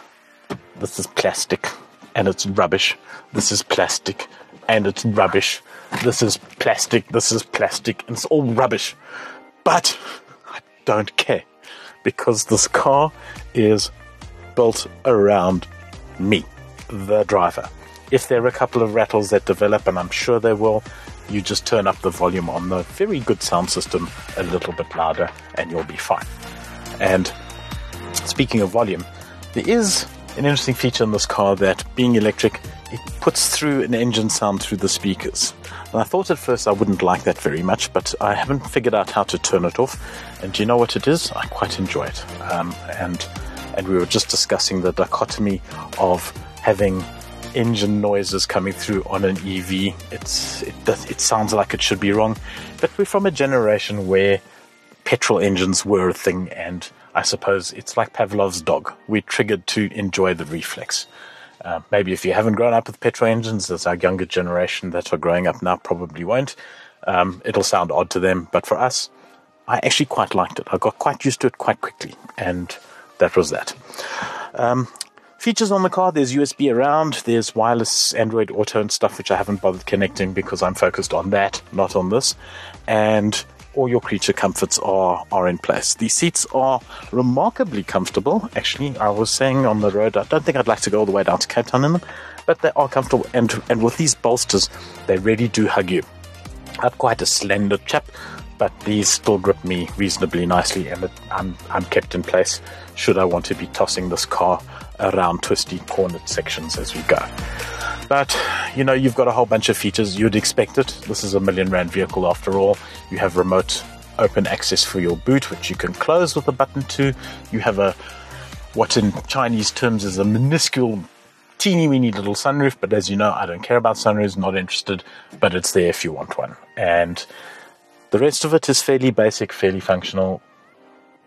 this is plastic and it's rubbish. This is plastic and it's rubbish. This is plastic. This is plastic and it's all rubbish. But I don't care, because this car is built around me, the driver. If there are a couple of rattles that develop, and I'm sure they will, you just turn up the volume on the very good sound system a little bit louder and you'll be fine. And speaking of volume, there is an interesting feature in this car that, being electric, it puts through an engine sound through the speakers. And I thought at first I wouldn't like that very much, but I haven't figured out how to turn it off. And do you know what it is? I quite enjoy it. Um, and and we were just discussing the dichotomy of having engine noises coming through on an E V. It's it does it sounds like it should be wrong, but we're from a generation where petrol engines were a thing, and I suppose it's like Pavlov's dog. We're triggered to enjoy the reflex. Uh, maybe if you haven't grown up with petrol engines, as our younger generation that are growing up now probably won't, um, it'll sound odd to them. But for us, I actually quite liked it. I got quite used to it quite quickly, and that was that. Um, features on the car, there's U S B around, there's wireless Android Auto and stuff, which I haven't bothered connecting because I'm focused on that, not on this. And all your creature comforts are, are in place. These seats are remarkably comfortable. Actually, I was saying on the road, I don't think I'd like to go all the way down to Cape Town in them, but they are comfortable. And, and with these bolsters, they really do hug you. I'm quite a slender chap, but these still grip me reasonably nicely, and it, I'm, I'm kept in place should I want to be tossing this car around twisty cornered sections as we go. But, you know, you've got a whole bunch of features. You'd expect it. This is a million rand vehicle after all. You have remote open access for your boot, which you can close with a button to. You have a, what in Chinese terms is a minuscule, teeny weeny little sunroof. But as you know, I don't care about sunroofs, not interested, but it's there if you want one. And the rest of it is fairly basic, fairly functional.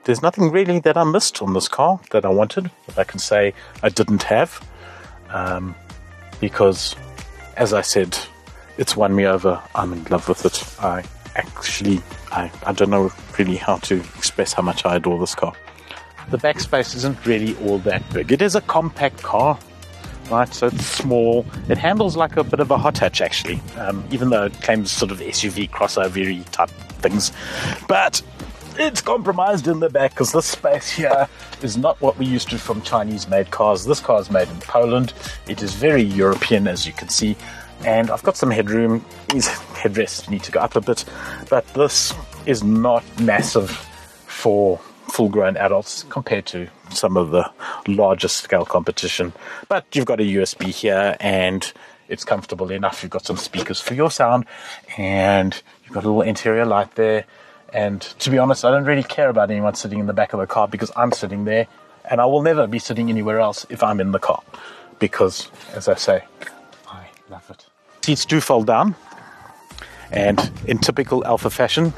there's nothing really that I missed on this car that I wanted, that I can say I didn't have. Um, because, as I said, it's won me over. I'm in love with it. I actually, I, I don't know really how to express how much I adore this car. The back space isn't really all that big. It is a compact car, right? So it's small. It handles like a bit of a hot hatch, actually, um, even though it claims sort of S U V crossover-y type things. But it's compromised in the back because this space here is not what we used to from Chinese-made cars. This car is made in Poland. It is very European, as you can see. And I've got some headroom. These headrests need to go up a bit. But this is not massive for full-grown adults compared to some of the larger scale competition. But you've got a U S B here, and it's comfortable enough. You've got some speakers for your sound, and you've got a little interior light there. And to be honest, I don't really care about anyone sitting in the back of the car because I'm sitting there, and I will never be sitting anywhere else if I'm in the car because, as I say, I love it. Seats do fold down, and in typical Alfa fashion,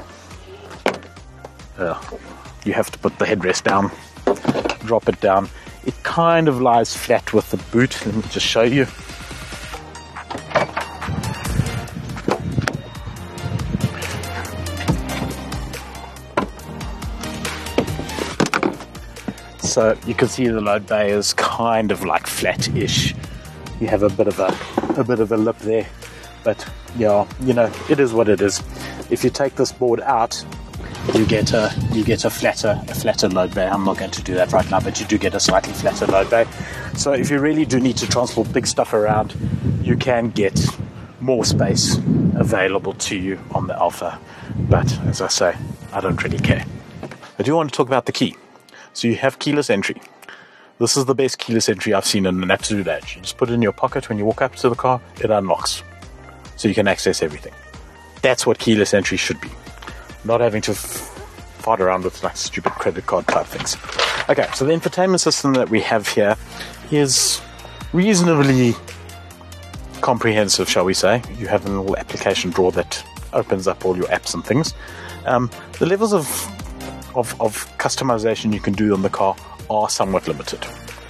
uh, you have to put the headrest down, drop it down. It kind of lies flat with the boot. Let me just show you. So you can see the load bay is kind of like flat-ish. You have a bit of a a bit of a lip there, but yeah, you know, it is what it is. If you take this board out, you get a you get a flatter a flatter load bay. I'm not going to do that right now, but you do get a slightly flatter load bay. So if you really do need to transport big stuff around, you can get more space available to you on the Alfa. But as I say, I don't really care. I do want to talk about the key. So you have keyless entry. This is the best keyless entry I've seen in an absolute age. You just put it in your pocket when you walk up to the car, it unlocks. So you can access everything. That's what keyless entry should be. Not having to f- fart around with like stupid credit card type things. Okay, so the infotainment system that we have here is reasonably comprehensive, shall we say. You have a little application drawer that opens up all your apps and things. Um, the levels of Of, of customization you can do on the car are somewhat limited.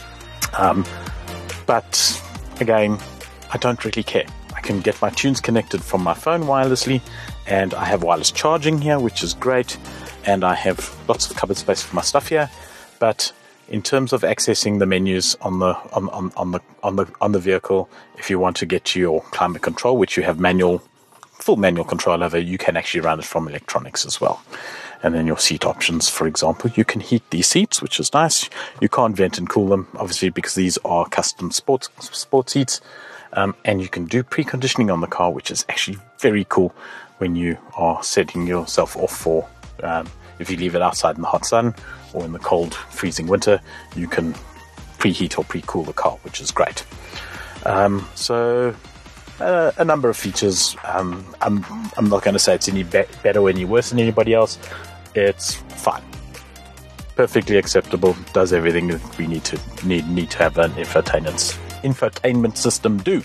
Um, but again, I don't really care. I can get my tunes connected from my phone wirelessly, and I have wireless charging here, which is great, and I have lots of cupboard space for my stuff here. But in terms of accessing the menus on the on, on, on the on the on the vehicle, if you want to get to your climate control, which you have manual, full manual control over, you can actually run it from electronics as well. And then your seat options, for example, you can heat these seats, which is nice. You can't vent and cool them, obviously, because these are custom sports sport seats. Um, and you can do preconditioning on the car, which is actually very cool when you are setting yourself off for, um, if you leave it outside in the hot sun or in the cold, freezing winter, you can preheat or pre-cool the car, which is great. Um, so... Uh, a number of features. Um, I'm I'm not going to say it's any be- better or any worse than anybody else. It's fine, perfectly acceptable. Does everything that we need to need need to have an infotainment infotainment system do.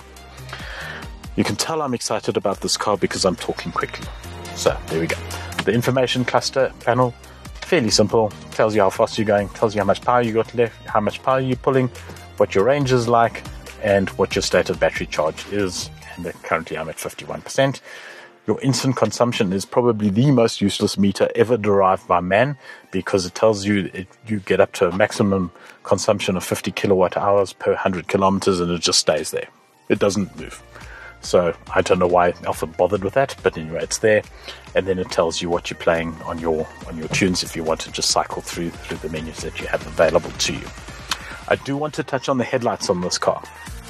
You can tell I'm excited about this car because I'm talking quickly. So there we go. The information cluster panel, fairly simple. Tells you how fast you're going. Tells you how much power you got left, how much power you're pulling, what your range is like, and what your state of battery charge is. And currently I'm at fifty-one percent. Your instant consumption is probably the most useless meter ever derived by man, because it tells you it, you get up to a maximum consumption of fifty kilowatt hours per one hundred kilometers, and it just stays there. It doesn't move. So I don't know why Alfa bothered with that, but anyway, it's there. And then it tells you what you're playing on your on your tunes if you want to just cycle through through the menus that you have available to you. I do want to touch on the headlights on this car.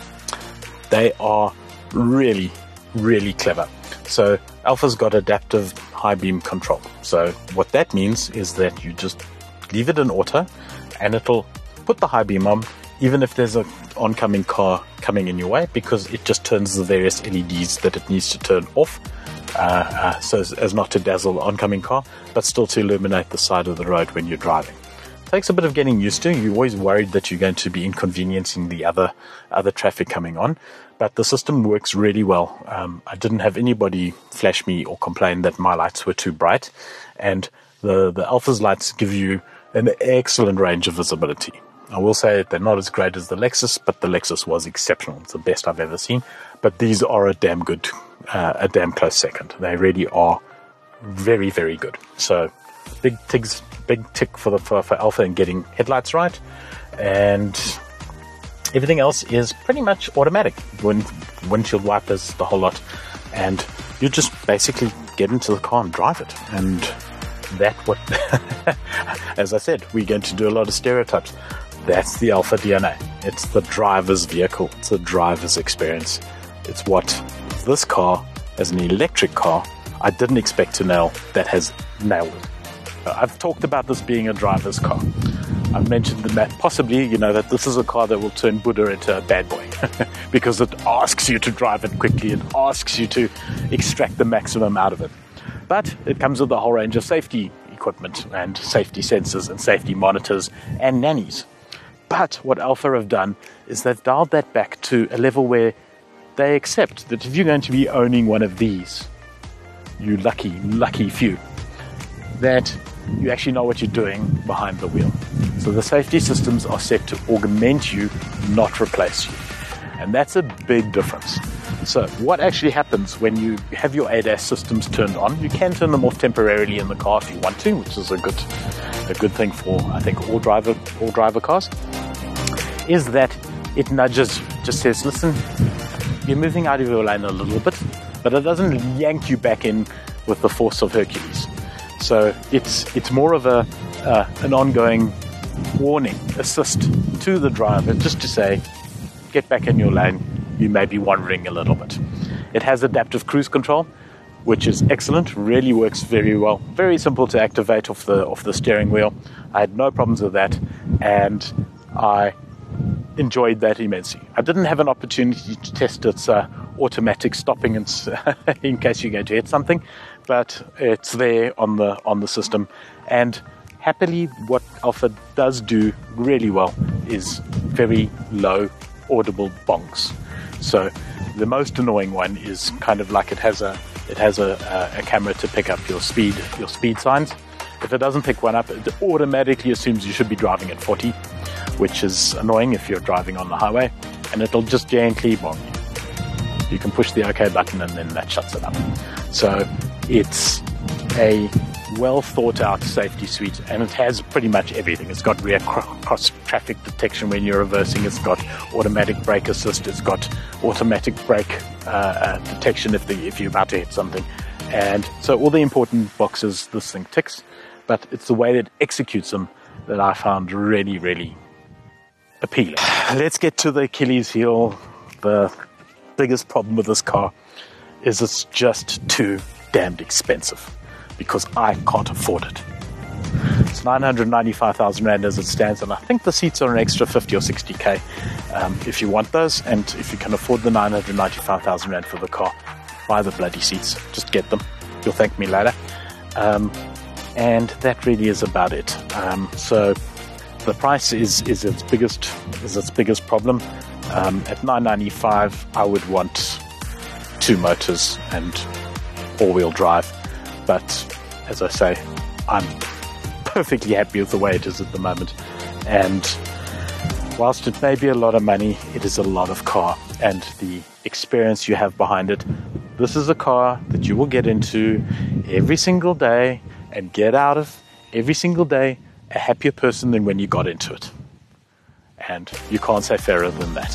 They are really, really clever. So Alfa's got adaptive high beam control. So what that means is that you just leave it in auto, and it'll put the high beam on, even if there's an oncoming car coming in your way, because it just turns the various L E Ds that it needs to turn off, uh, uh, so as, as not to dazzle the oncoming car, but still to illuminate the side of the road when you're driving. Takes a bit of getting used to. You're always worried that you're going to be inconveniencing the other other traffic coming on, but the system works really well. Um, I didn't have anybody flash me or complain that my lights were too bright, and the the Alfa's lights give you an excellent range of visibility. I will say they're not as great as the Lexus, but the Lexus was exceptional. It's the best I've ever seen. But these are a damn good, uh, a damn close second. They really are very, very good. So big ticks, big tick for the for, for Alpha in getting headlights right, and everything else is pretty much automatic. Wind, windshield wipers, the whole lot, and you just basically get into the car and drive it. And that what, as I said, we're going to do a lot of stereotypes. That's the Alpha D N A. It's the driver's vehicle. It's the driver's experience. It's what this car, as an electric car, I didn't expect to nail, that has nailed it. I've talked about this being a driver's car. I've mentioned that possibly, you know, that this is a car that will turn Buddha into a bad boy because it asks you to drive it quickly. It asks you to extract the maximum out of it. But it comes with a whole range of safety equipment and safety sensors and safety monitors and nannies. But what Alpha have done is they've dialed that back to a level where they accept that if you're going to be owning one of these, you lucky, lucky few, that you actually know what you're doing behind the wheel. So the safety systems are set to augment you, not replace you. And that's a big difference. So what actually happens when you have your A D A S systems turned on, you can turn them off temporarily in the car if you want to, which is a good a good thing for, I think, all driver all driver cars, is that it nudges, just says, listen, you're moving out of your lane a little bit, but it doesn't yank you back in with the force of Hercules. So it's it's more of a uh, an ongoing warning, assist to the driver, just to say, get back in your lane, you may be wandering a little bit. It has adaptive cruise control, which is excellent, really works very well. Very simple to activate off the off the steering wheel. I had no problems with that, and I enjoyed that immensely. I didn't have an opportunity to test its uh, automatic stopping in, in case you're going to hit something, but it's there on the on the system. And happily, what Alpha does do really well is very low audible bonks. So the most annoying one is kind of like it has a it has a, a, a camera to pick up your speed your speed signs. If it doesn't pick one up, it automatically assumes you should be driving at forty, which is annoying if you're driving on the highway, and it'll just gently bonk you. You can push the OK button and then that shuts it up. So it's a well thought out safety suite, and it has pretty much everything. It's got rear cross traffic detection when you're reversing, it's got automatic brake assist, it's got automatic brake uh, uh, detection if the if you're about to hit something, and so all the important boxes this thing ticks. But it's the way that it executes them that I found really, really appealing. Let's get to the Achilles heel. The biggest problem with this car is it's just too damned expensive, because I can't afford it. It's nine hundred ninety-five thousand rand as it stands, and I think the seats are an extra fifty or sixty k um, if you want those. And if you can afford the nine hundred ninety-five thousand rand for the car, buy the bloody seats. Just get them. You'll thank me later. Um, and that really is about it. Um, so the price is, is its biggest is its biggest problem. Um, at nine ninety-five, I would want two motors and all-wheel drive. But as I say, I'm perfectly happy with the way it is at the moment. And whilst it may be a lot of money, it is a lot of car. And the experience you have behind it, this is a car that you will get into every single day and get out of every single day a happier person than when you got into it. And you can't say fairer than that.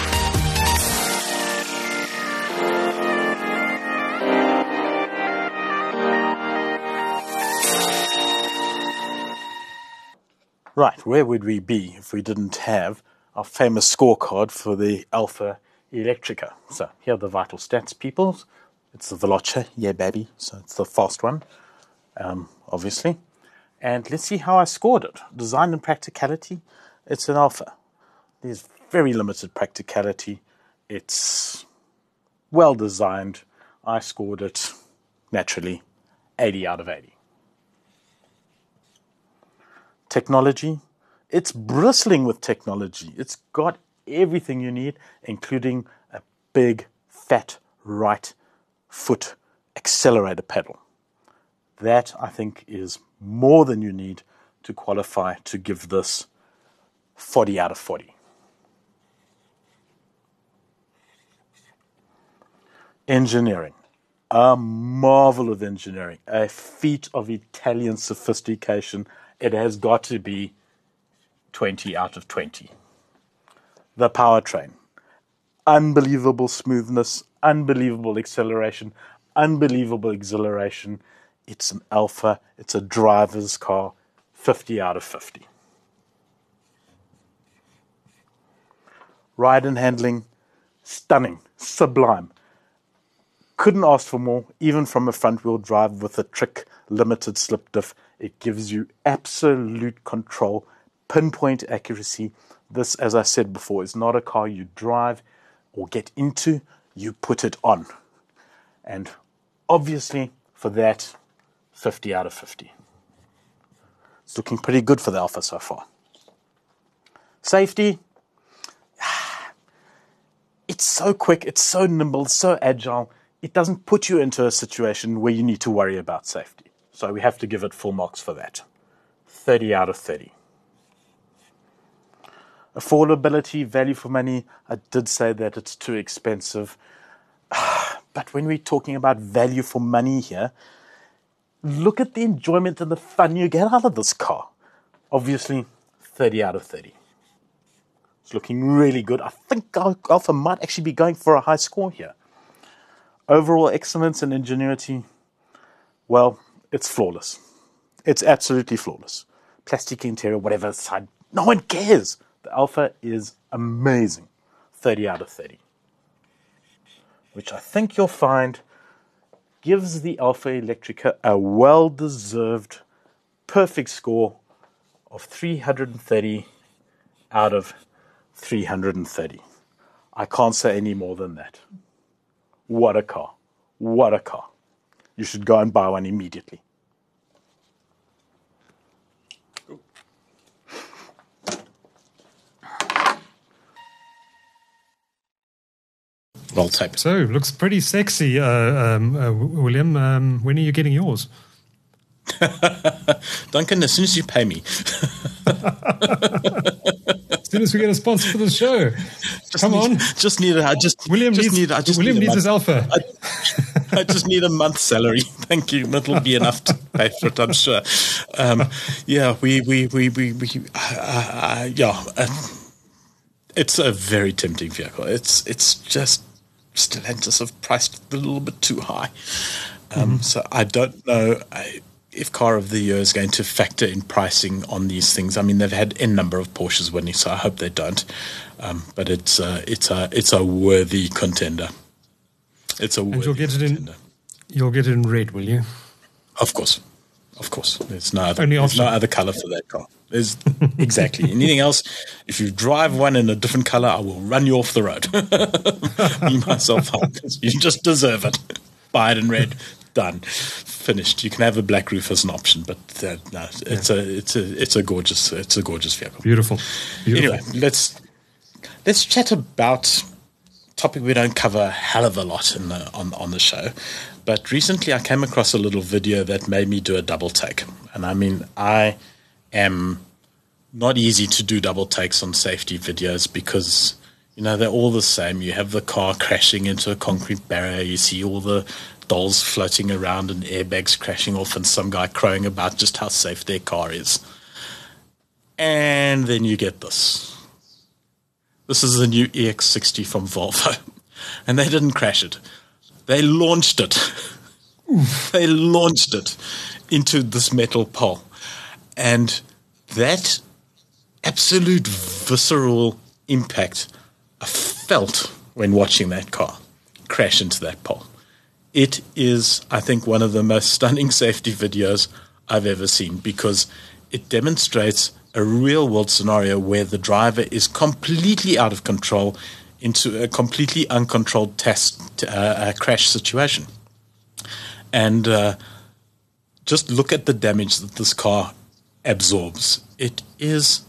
Right, where would we be if we didn't have our famous scorecard for the Alpha Electrica? So here are the vital stats, people. It's the Veloce, yeah baby, so it's the fast one, um, obviously. And let's see how I scored it. Design and practicality, it's an Alpha. There's very limited practicality. It's well designed. I scored it, naturally, eighty out of eighty. Technology, it's bristling with technology. It's got everything you need, including a big, fat, right foot accelerator pedal. That, I think, is more than you need to qualify to give this forty out of forty. Engineering. A marvel of engineering. A feat of Italian sophistication. It has got to be twenty out of twenty. The powertrain. Unbelievable smoothness, unbelievable acceleration, unbelievable exhilaration. It's an Alfa, it's a driver's car, fifty out of fifty. Ride and handling, stunning, sublime. Couldn't ask for more, even from a front-wheel drive with a trick limited slip diff. It gives you absolute control, pinpoint accuracy. This, as I said before, is not a car you drive or get into, you put it on. And obviously, for that, fifty out of fifty. It's looking pretty good for the Alfa so far. Safety. It's so quick, it's so nimble, so agile. It doesn't put you into a situation where you need to worry about safety. So we have to give it full marks for that. thirty out of thirty. Affordability, value for money, I did say that it's too expensive. But when we're talking about value for money here, look at the enjoyment and the fun you get out of this car. Obviously, thirty out of thirty. It's looking really good. I think Alfa might actually be going for a high score here. Overall excellence and ingenuity, well, it's flawless. It's absolutely flawless. Plastic interior, whatever side, no one cares. The Alfa is amazing. thirty out of thirty. Which I think you'll find gives the Alfa Electrica a well-deserved perfect score of three hundred thirty out of three hundred thirty. I can't say any more than that. What a car. What a car. You should go and buy one immediately. Well tape. So, looks pretty sexy, uh, um, uh, William. Um, when are you getting yours? Duncan, as soon as you pay me. As soon as we get a sponsor for the show. Just Come need, on. Just need a, I just, William just needs, need, I just William need needs his Alfa. I, I just need a month's salary. Thank you. That'll be enough to pay for it, I'm sure. Um, yeah, we, we, we, we, we uh, uh, yeah. Uh, it's a very tempting vehicle. It's, it's just, Stellantis have priced it a little bit too high. Um, mm-hmm. So I don't know I, if Car of the Year is going to factor in pricing on these things. I mean, they've had n number of Porsches winning, so I hope they don't. Um, but it's uh, it's a it's a worthy contender. It's a worthy and you'll get contender. it in. You'll get it in red, will you? Of course, of course. There's no other, Only there's no option. other color for that car. There's exactly anything else. If you drive one in a different color, I will run you off the road. Me myself, you just deserve it. Buy it in red. Done, finished. You can have a black roof as an option, but uh, no, it's yeah. a it's a it's a gorgeous it's a gorgeous vehicle. Beautiful. Beautiful. Anyway, let's let's chat about a topic we don't cover a hell of a lot in the on on the show. But recently, I came across a little video that made me do a double take, and I mean, I am not easy to do double takes on safety videos because you know they're all the same. You have the car crashing into a concrete barrier. You see all the dolls floating around and airbags crashing off and some guy crowing about just how safe their car is. And then you get this. This is the new E X sixty from Volvo. And they didn't crash it. They launched it. They launched it into this metal pole. And that absolute visceral impact I felt when watching that car crash into that pole. It is, I think, one of the most stunning safety videos I've ever seen because it demonstrates a real-world scenario where the driver is completely out of control into a completely uncontrolled test uh, crash situation. And uh, just look at the damage that this car absorbs. It is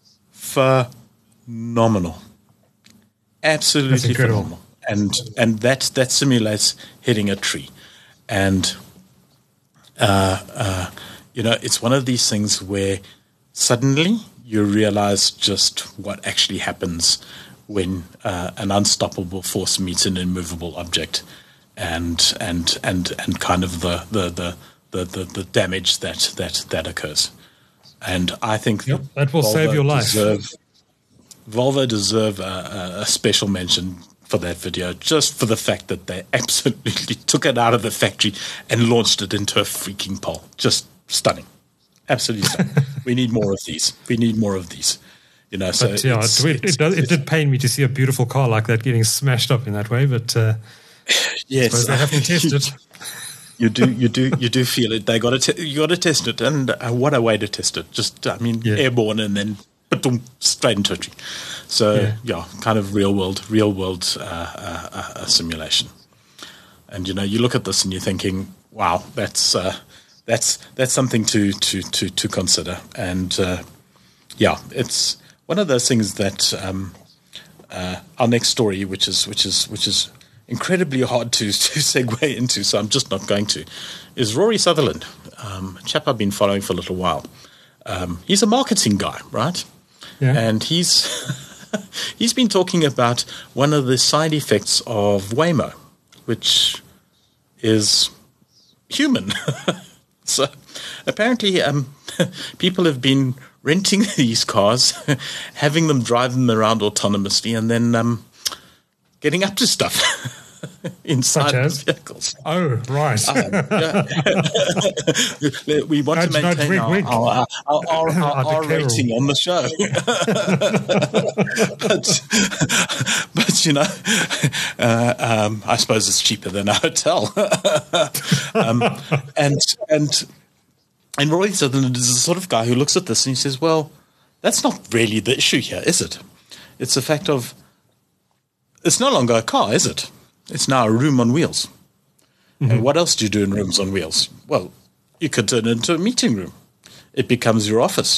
phenomenal. Absolutely phenomenal. And and that that simulates hitting a tree, and uh, uh, you know it's one of these things where suddenly you realize just what actually happens when uh, an unstoppable force meets an immovable object, and and and and kind of the the the the, the, the damage that, that that occurs. And I think yep, that will Volvo save your life. Deserve, Volvo deserve a, a special mention for that video, just for the fact that they absolutely took it out of the factory and launched it into a freaking pole. Just stunning. Absolutely stunning. We need more of these. We need more of these. You know, so but, yeah, it's, it, it's, it, does, it did pain me to see a beautiful car like that getting smashed up in that way, but uh, yes, I suppose they haven't tested. You do, you do, you do feel it. They got to, te- you got to test it, and uh, what a way to test it! Just, I mean, yeah. airborne, and then boom, straight into a tree. So, yeah. yeah, kind of real world, real world uh, uh, uh, simulation. And you know, you look at this and you're thinking, wow, that's uh, that's that's something to to to to consider. And uh, yeah, it's one of those things that um, uh, our next story, which is which is which is. incredibly hard to, to segue into, so I'm just not going to, is Rory Sutherland, um, a chap I've been following for a little while. Um, he's a marketing guy, right? Yeah. And he's he's been talking about one of the side effects of Waymo, which is human. So apparently um, people have been renting these cars, having them drive them around autonomously, and then um, getting up to stuff inside the vehicles. Oh, right. Um, yeah. We want nudge, to maintain nudge, our, wink, our, our, our, our, our, our rating on the show. but, but, you know, uh, um, I suppose it's cheaper than a hotel. um, and, and, and Rory Sutherland is the sort of guy who looks at this and he says, well, that's not really the issue here, is it? It's a fact of, it's no longer a car, is it? It's now a room on wheels. Mm-hmm. And what else do you do in rooms on wheels? Well, you could turn it into a meeting room. It becomes your office.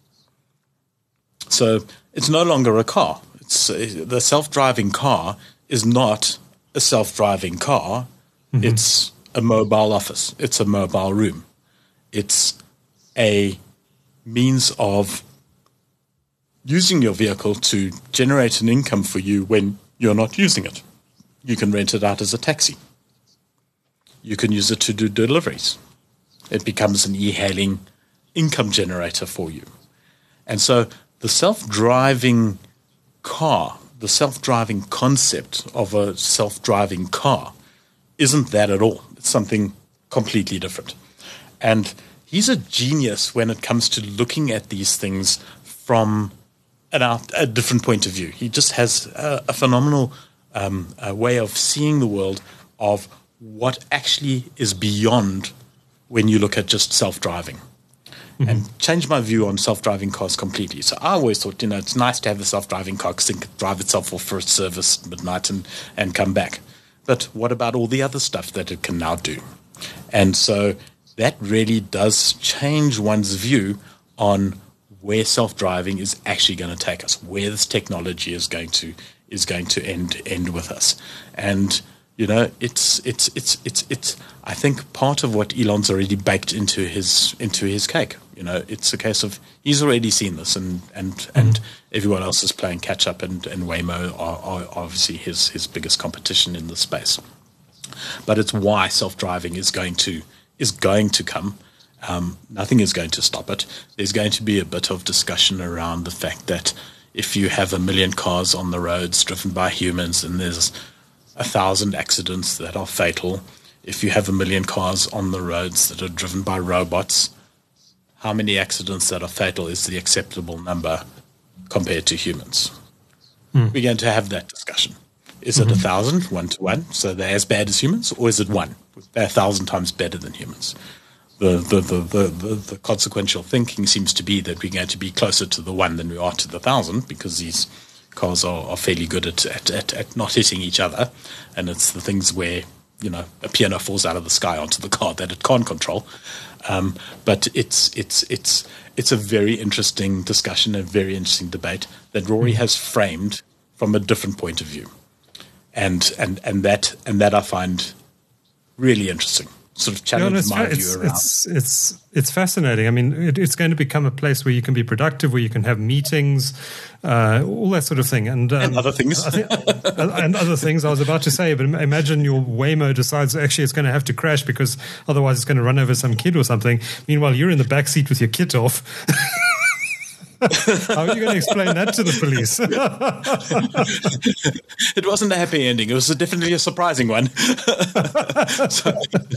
So it's no longer a car. It's uh, the self-driving car is not a self-driving car. Mm-hmm. It's a mobile office. It's a mobile room. It's a means of using your vehicle to generate an income for you when you're not using it. You can rent it out as a taxi. You can use it to do deliveries. It becomes an e-hailing income generator for you. And so the self-driving car, the self-driving concept of a self-driving car isn't that at all. It's something completely different. And he's a genius when it comes to looking at these things from An, a different point of view. He just has a, a phenomenal um, a way of seeing the world of what actually is beyond when you look at just self-driving. Mm-hmm. And changed my view on self-driving cars completely. So I always thought, you know, it's nice to have a self-driving car because it can drive itself off for a service at midnight and, and come back. But what about all the other stuff that it can now do? And so that really does change one's view on where self-driving is actually going to take us, where this technology is going to is going to end end with us. And you know, it's it's it's it's it's I think part of what Elon's already baked into his into his cake. You know, it's a case of he's already seen this, and and mm-hmm. and everyone else is playing catch up, and, and Waymo are, are obviously his his biggest competition in the space. But it's why self-driving is going to is going to come. Um, nothing is going to stop it. There's going to be a bit of discussion around the fact that if you have a million cars on the roads driven by humans and there's a thousand accidents that are fatal, if you have a million cars on the roads that are driven by robots, how many accidents that are fatal is the acceptable number compared to humans? Mm. We're going to have that discussion. Is mm-hmm. it a thousand, one to one, so they're as bad as humans, or is it one? They're a thousand times better than humans. The the, the, the, the the consequential thinking seems to be that we're going to be closer to the one than we are to the thousand, because these cars are, are fairly good at, at, at, at not hitting each other. And it's the things where, you know, a piano falls out of the sky onto the car that it can't control. Um, but it's it's it's it's a very interesting discussion, a very interesting debate that Rory has framed from a different point of view. And and, and that and that I find really interesting. sort of challenge yeah, no, my it's, view around. It's it's it's fascinating. I mean, it, it's going to become a place where you can be productive, where you can have meetings, uh, all that sort of thing, and, um, and other things. I think, and other things. I was about to say, but imagine your Waymo decides actually it's going to have to crash because otherwise it's going to run over some kid or something. Meanwhile, you're in the back seat with your kit off. How are you going to explain that to the police? It wasn't a happy ending. It was a, definitely a surprising one. so,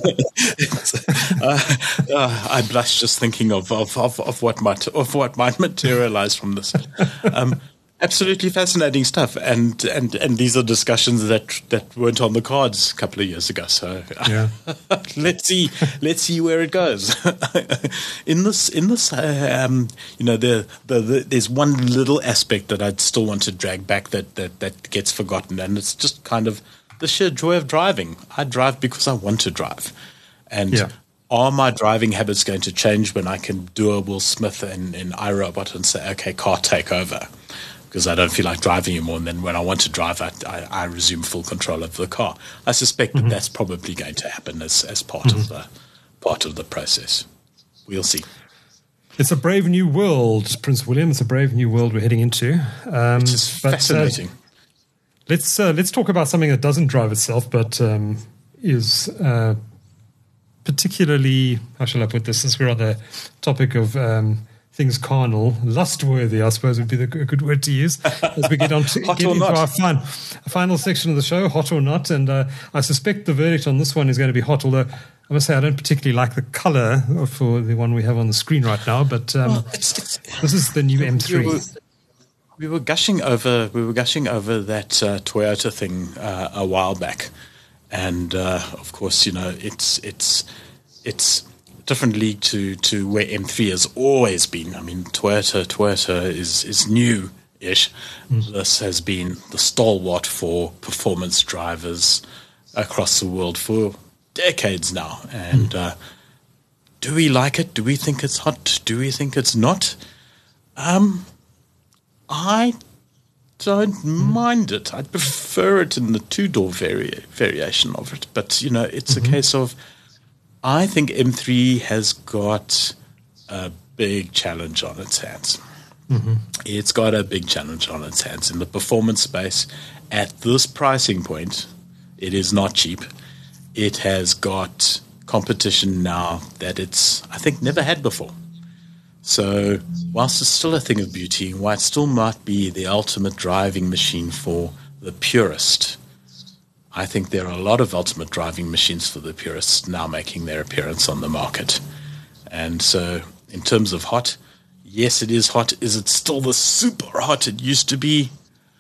uh, uh, I blush just thinking of, of, of, of what might of what might materialize from this. Um, absolutely fascinating stuff, and, and, and these are discussions that that weren't on the cards a couple of years ago. So yeah. let's see let's see where it goes. in this in this uh, um, you know the, the, the there's one little aspect that I'd still want to drag back that, that that gets forgotten, and it's just kind of the sheer joy of driving. I drive because I want to drive, and yeah. are my driving habits going to change when I can do a Will Smith in, in iRobot and say, okay, car, take over? Because I don't feel like driving anymore, and then when I want to drive, I, I, I resume full control of the car. I suspect mm-hmm. that that's probably going to happen as, as part mm-hmm. of the part of the process. We'll see. It's a brave new world, Prince William. It's a brave new world we're heading into. Um, Which is but, fascinating. Uh, let's uh, let's talk about something that doesn't drive itself, but um, is uh, particularly, how shall I put this, since we're on the topic of um, things carnal, lustworthy, I suppose would be the a good word to use as we get on to get into not. our fin- final section of the show, hot or not. And uh, I suspect the verdict on this one is going to be hot, although I must say I don't particularly like the colour for the one we have on the screen right now. But um, well, it's, it's, this is the new M three. We were, we were gushing over we were gushing over that uh, Toyota thing uh, a while back, and uh, of course, you know, it's it's it's. different league to, to where M three has always been. I mean, Toyota Toyota is, is new-ish. Mm. This has been the stalwart for performance drivers across the world for decades now. And mm. uh, do we like it? Do we think it's hot? Do we think it's not? Um, I don't mm. mind it. I prefer it in the two-door vari- variation of it. But, you know, it's mm-hmm. a case of I think M three has got a big challenge on its hands. Mm-hmm. It's got a big challenge on its hands in the performance space. At this pricing point, it is not cheap. It has got competition now that it's, I think, never had before. So whilst it's still a thing of beauty, while it still might be the ultimate driving machine for the purist, I think there are a lot of ultimate driving machines for the purists now making their appearance on the market. And so in terms of hot, yes, it is hot. Is it still the super hot it used to be?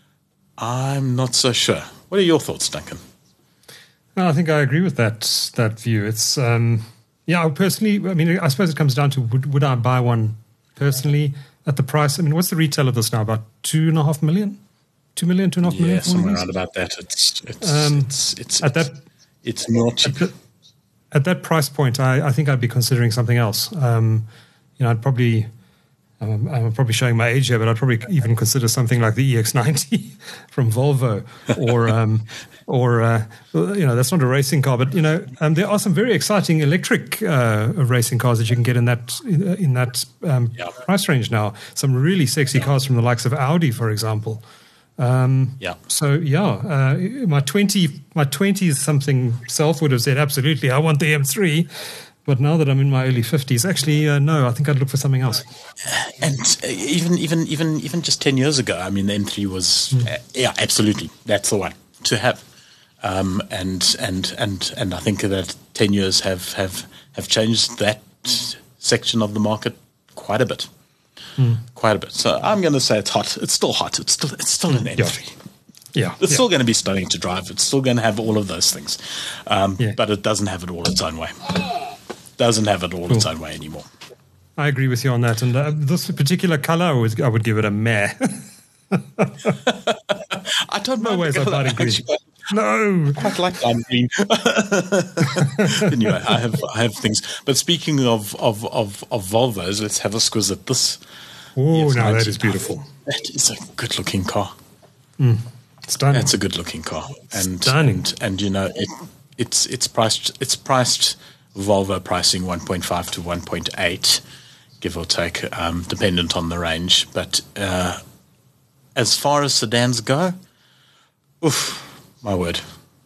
I'm not so sure. What are your thoughts, Duncan? No, I think I agree with that that view. It's, um, yeah, personally, I mean, I suppose it comes down to would, would I buy one personally at the price? I mean, what's the retail of this now? About two and a half million? Two million, two and a half yeah, million. Yeah, somewhere around about that. It's it's um, it's, it's at it's, that it's not cheap. At, the, at that price point, I, I think I'd be considering something else. Um, you know, I'd probably um, I'm probably showing my age here, but I'd probably even consider something like the E X ninety from Volvo, or um, or uh, you know, that's not a racing car, but you know, um, there are some very exciting electric uh, racing cars that you can get in that in that um, yeah. price range now. Some really sexy yeah. cars from the likes of Audi, for example. Um, yeah. So yeah, uh, my twenty, my twenties something self would have said absolutely, I want the M three. But now that I'm in my early fifties, actually, uh, no, I think I'd look for something else. And uh, even, even, even, even just ten years ago, I mean, the M three was mm. uh, yeah, absolutely, that's the one to have. Um, and and and and I think that ten years have have have changed that section of the market quite a bit. Mm. Quite a bit. So I'm going to say it's hot. It's still hot. It's still it's still an M three. Yeah. It's yeah. still going to be stunning to drive. It's still going to have all of those things. Um, yeah. But it doesn't have it all its own way. Doesn't have it all cool. its own way anymore. I agree with you on that. And uh, this particular color, I would, I would give it a meh. I don't know. No ways I buy green. No, I quite like lime green. Anyway, I have I have things. But speaking of of of, of Volvos, let's have a squiz at this. Oh, no, that is beautiful. That is a good looking car. Mm, stunning. That's a good looking car, and stunning. And, and you know it it's it's priced it's priced Volvo pricing one point five to one point eight, give or take, um, dependent on the range. But uh, as far as sedans go, oof, my word,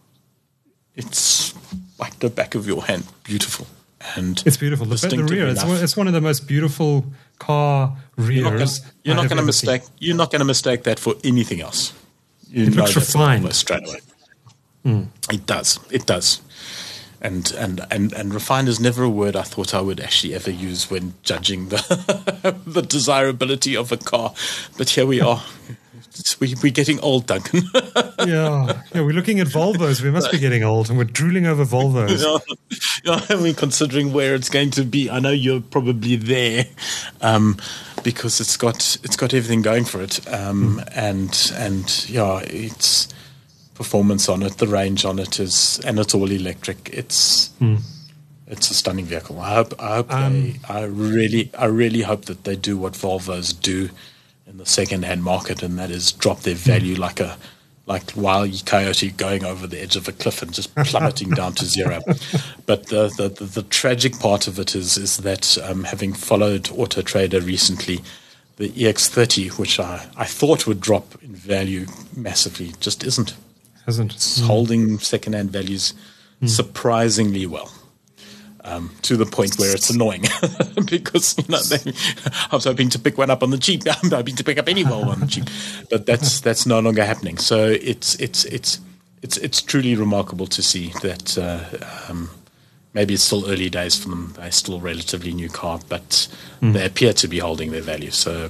it's like the back of your hand, beautiful. And it's beautiful. The, the rear, it's one, it's one of the most beautiful car rears. You're not going to mistake. Seen. You're not going to mistake that for anything else. You it looks refined straight away. Mm. It does. It does. And, and and and refined is never a word I thought I would actually ever use when judging the the desirability of a car. But here we are. We, we're getting old, Duncan. yeah, yeah. We're looking at Volvos. We must be getting old, and we're drooling over Volvos. Yeah, yeah, I mean, considering where it's going to be, I know you're probably there, um, because it's got it's got everything going for it, um, mm. and and yeah, it's performance on it, the range on it is, and it's all electric. It's mm. it's a stunning vehicle. I hope I hope um, they, I really I really hope that they do what Volvos do in the second-hand market, and that is drop their value mm. like a like Wile E. Coyote going over the edge of a cliff and just plummeting down to zero. But the, the, the, the tragic part of it is is that um, having followed Auto Trader recently, the E X thirty, which I, I thought would drop in value massively, just isn't. Hasn't. It's mm. holding second-hand values mm. surprisingly well. Um, to the point where it's annoying because you know they, I was hoping to pick one up on the cheap. I'm hoping to pick up any Volvo on the cheap, but that's that's no longer happening. So it's it's it's it's it's truly remarkable to see that. Uh, um, maybe it's still early days for them. They're still a relatively new car, but mm. they appear to be holding their value. So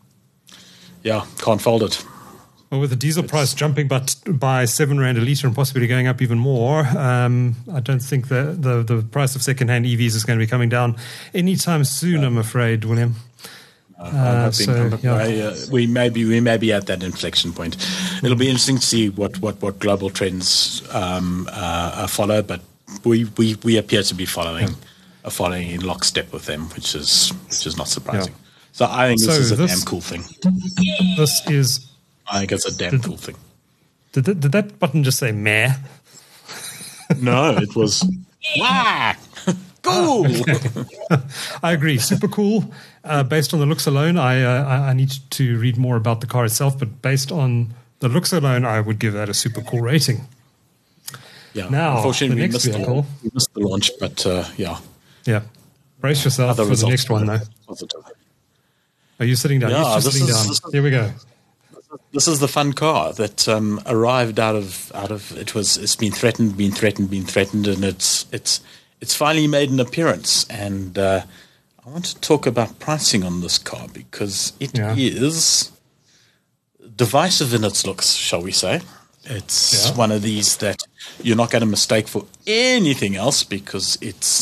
yeah, can't fold it. Well, with the diesel it's, price jumping but by seven rand a litre and possibly going up even more, um, I don't think the, the, the price of second-hand E Vs is going to be coming down anytime soon, uh, I'm afraid, William. Uh, uh, so, yeah. I, uh, we, may be, we may be at that inflection point. It'll be interesting to see what, what, what global trends um, uh, follow, but we, we, we appear to be following yeah. uh, following in lockstep with them, which is which is not surprising. Yeah. So I think this so is a this, damn cool thing. This is... I think it's a damn did, cool thing. Did, did, did that button just say meh? No, it was wah! Cool! Oh, okay. I agree. Super cool. Uh, based on the looks alone, I, uh, I I need to read more about the car itself, but based on the looks alone, I would give that a super cool rating. Yeah. Now, unfortunately, the we, next missed vehicle, the, we missed the launch, but uh, yeah. Yeah. Brace yourself Other for the next one, though. Positive. Are you sitting down? Yeah, Yes, just sitting is, down. Is, Here we go. This is the fun car that um, arrived out of out of it was it's been threatened, been threatened, been threatened, and it's it's it's finally made an appearance. And uh, I want to talk about pricing on this car because it yeah. is divisive in its looks, shall we say? It's yeah. one of these that you're not going to mistake for anything else because it's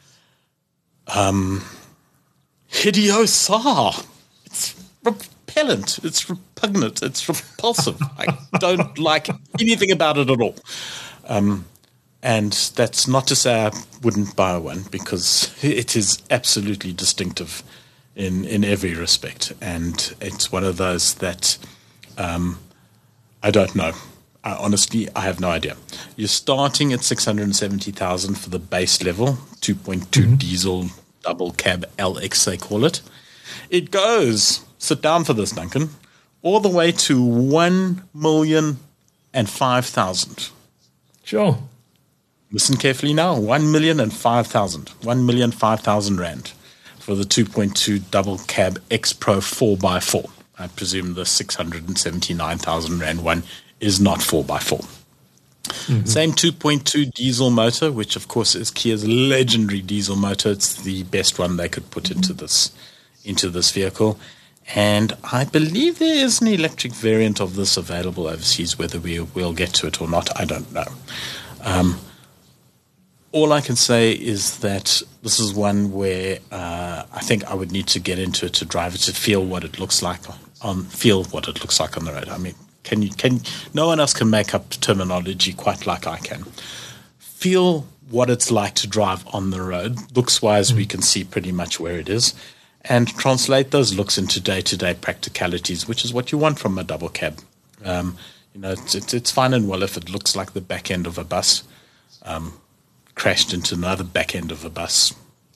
um, hideous. It's repellent. It's repugnant. It's repulsive. I don't like anything about it at all. Um, and that's not to say I wouldn't buy one because it is absolutely distinctive in, in every respect. And it's one of those that um, I don't know. I, honestly, I have no idea. You're starting at six hundred seventy thousand for the base level, two point two mm-hmm. diesel double cab L X they call it. It goes, sit down for this, Duncan, all the way to one million and five thousand. Sure. Listen carefully now, one million and five thousand. One million five thousand rand for the two point two double cab X Pro four by four. I presume the six hundred seventy-nine thousand rand one is not four by four. Mm-hmm. Same two point two diesel motor, which of course is Kia's legendary diesel motor. It's the best one they could put into this into this vehicle. And I believe there is an electric variant of this available overseas. Whether we will get to it or not, I don't know. Um, all I can say is that this is one where uh, I think I would need to get into it to drive it to feel what it looks like on feel what it looks like on the road. I mean, can you can no one else can make up terminology quite like I can. Feel what it's like to drive on the road. Looks wise, we can see pretty much where it is, and translate those looks into day-to-day practicalities, which is what you want from a double cab. Um, you know, it's, it's, it's fine and well if it looks like the back end of a bus. Um, crashed into another back end of a bus,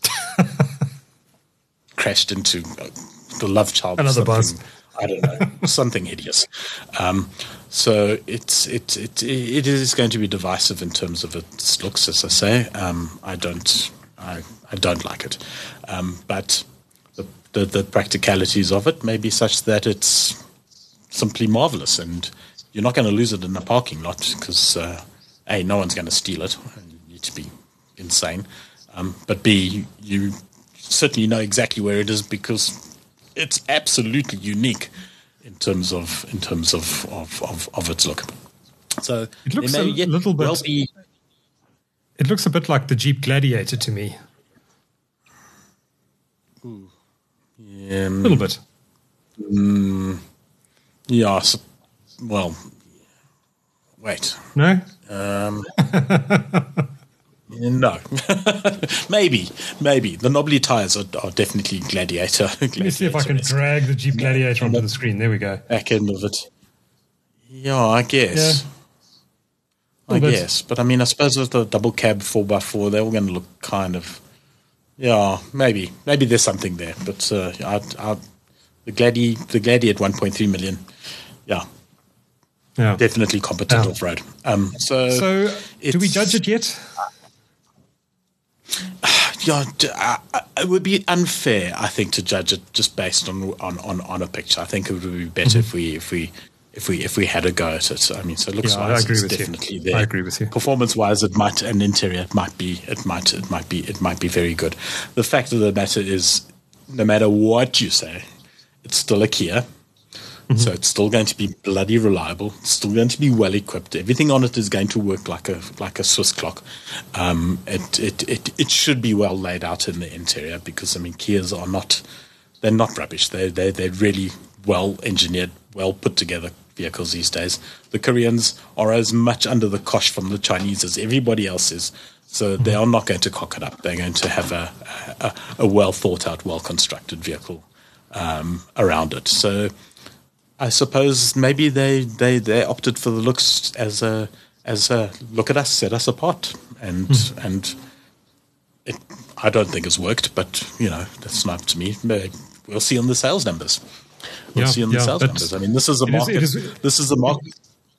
crashed into uh, the love child. Another bus. I don't know, something hideous. Um, so it's it, it it is going to be divisive in terms of its looks, as I say. Um, I don't I, I don't like it, um, but the, the the practicalities of it may be such that it's simply marvelous, and you're not going to lose it in a parking lot because uh, A, no one's going to steal it. You need to be insane, um, but B, you certainly know exactly where it is because it's absolutely unique in terms of in terms of of, of, of its look. So it looks may a yet little bit. Well be, it looks a bit like the Jeep Gladiator to me. Ooh, yeah, a little bit. Um, yeah. So, well, wait. No. Um, No, maybe, maybe the knobbly tires are, are definitely Gladiator. Let me see if I can drag the Jeep Gladiator onto the screen. There we go. Back end of it. Yeah, I guess. Yeah. I bit. guess, but I mean, I suppose with the double cab four by four, they're all going to look kind of. Yeah, maybe, maybe there's something there, but uh, I, I, the Gladi, the Gladi at one point three million. Yeah. Yeah. Definitely competent yeah. off road. Um, so, so do we judge it yet? Yeah, uh, it would be unfair, I think, to judge it just based on on, on, on a picture. I think it would be better mm-hmm. if we if we if we if we had a go at it. I mean, so looks yeah, wise, I agree it's with definitely you. there. I agree with you. Performance wise, it might and interior it might be it might it might be it might be very good. The fact of the matter is, no matter what you say, it's still a Kia. Mm-hmm. So it's still going to be bloody reliable. It's still going to be well equipped. Everything on it is going to work like a like a Swiss clock. Um, it, it it it should be well laid out in the interior because I mean Kias are not they're not rubbish. They they they're really well engineered, well put together vehicles these days. The Koreans are as much under the cosh from the Chinese as everybody else is. So mm-hmm. they are not going to cock it up. They're going to have a a, a well thought out, well constructed vehicle um, around it. So. I suppose maybe they, they, they opted for the looks as a as a look at us, set us apart, and mm. and it, I don't think it's worked, but you know that's not up to me. We'll see on the sales numbers. We'll yeah, see on yeah, the sales numbers. I mean, this is a market. Is, is, this is the market.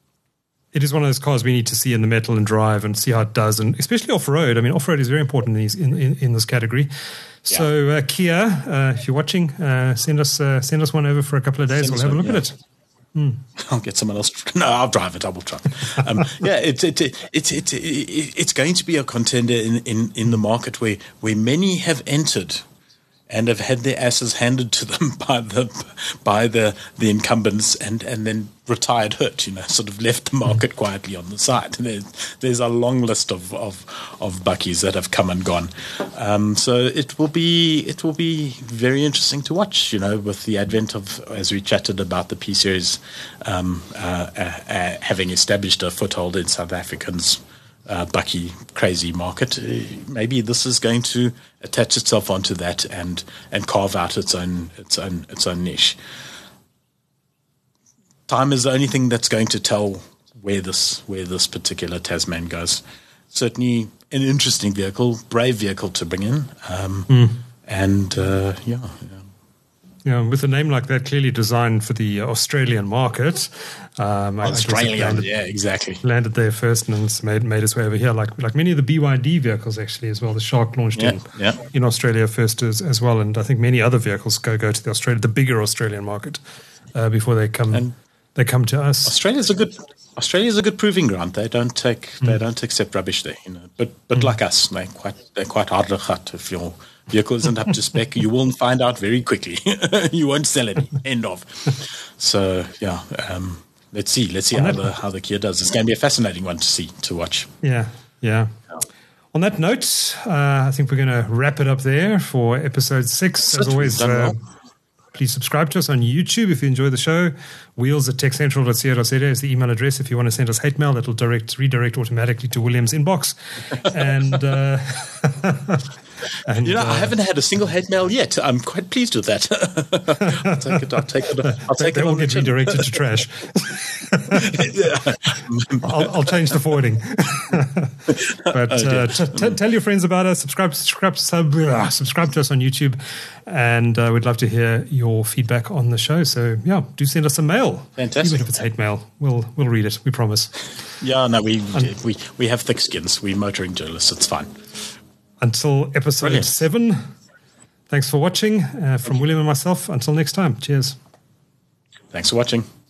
It is one of those cars we need to see in the metal and drive and see how it does, and especially off road. I mean, off road is very important in these in, in, in this category. So uh, Kia, uh, if you're watching, uh, send us uh, send us one over for a couple of days. Send we'll have one, a look yeah. at it. Hmm. I'll get someone else. To, no, I'll drive it. I will try. Um, yeah, it's it, it, it, it, it, it's going to be a contender in, in, in the market where where many have entered and have had their asses handed to them by the by the, the incumbents and, and then retired hurt, you know, sort of left the market quietly on the side. There's, there's a long list of, of, of buckies that have come and gone. Um, so it will be it will be very interesting to watch, you know, with the advent of, as we chatted about the P Series um, uh, uh, uh, having established a foothold in South Africans' Uh, bucky crazy market. Uh, maybe this is going to attach itself onto that and and carve out its own its own its own niche. Time is the only thing that's going to tell where this where this particular Tasman goes. Certainly an interesting vehicle, brave vehicle to bring in, um, mm. and uh, yeah. yeah. Yeah, with a name like that, clearly designed for the Australian market. Um, Australian, landed, yeah, exactly. Landed there first and it's made made its way over here, like like many of the B Y D vehicles actually as well. The Shark launched yeah, in yeah. in Australia first as, as well, and I think many other vehicles go go to the Australia, the bigger Australian market uh, before they come and they come to us. Australia's a good Australia's a good proving ground. They don't take mm. they don't accept rubbish there, you know. But but mm. like us, they quite they're quite hard to cut if you're. Vehicle isn't up to spec, you will find out very quickly. You won't sell it. End of. So yeah, um, let's see. Let's see how the how the Kia does. It's going to be a fascinating one to see to watch. Yeah, yeah. On that note, uh, I think we're going to wrap it up there for episode six. As always, uh, please subscribe to us on YouTube if you enjoy the show. Wheels at tech central dot co dot za is the email address if you want to send us hate mail. That'll direct redirect automatically to William's inbox. And. Uh, And, you know, uh, I haven't had a single hate mail yet. I'm quite pleased with that. I'll take it. I'll take it. I'll take they it. will get redirected to trash. I'll, I'll change the forwarding. But uh, t- t- tell your friends about us. Subscribe, subscribe, sub, uh, subscribe to us on YouTube, and uh, we'd love to hear your feedback on the show. So yeah, do send us a mail. Fantastic. Even if it's hate mail, we'll we'll read it. We promise. Yeah, no, we we we have thick skins. We motoring journalists. It's fine. Until episode Brilliant. seven. Thanks for watching. Uh, from William and myself. Until next time. Cheers. Thanks for watching.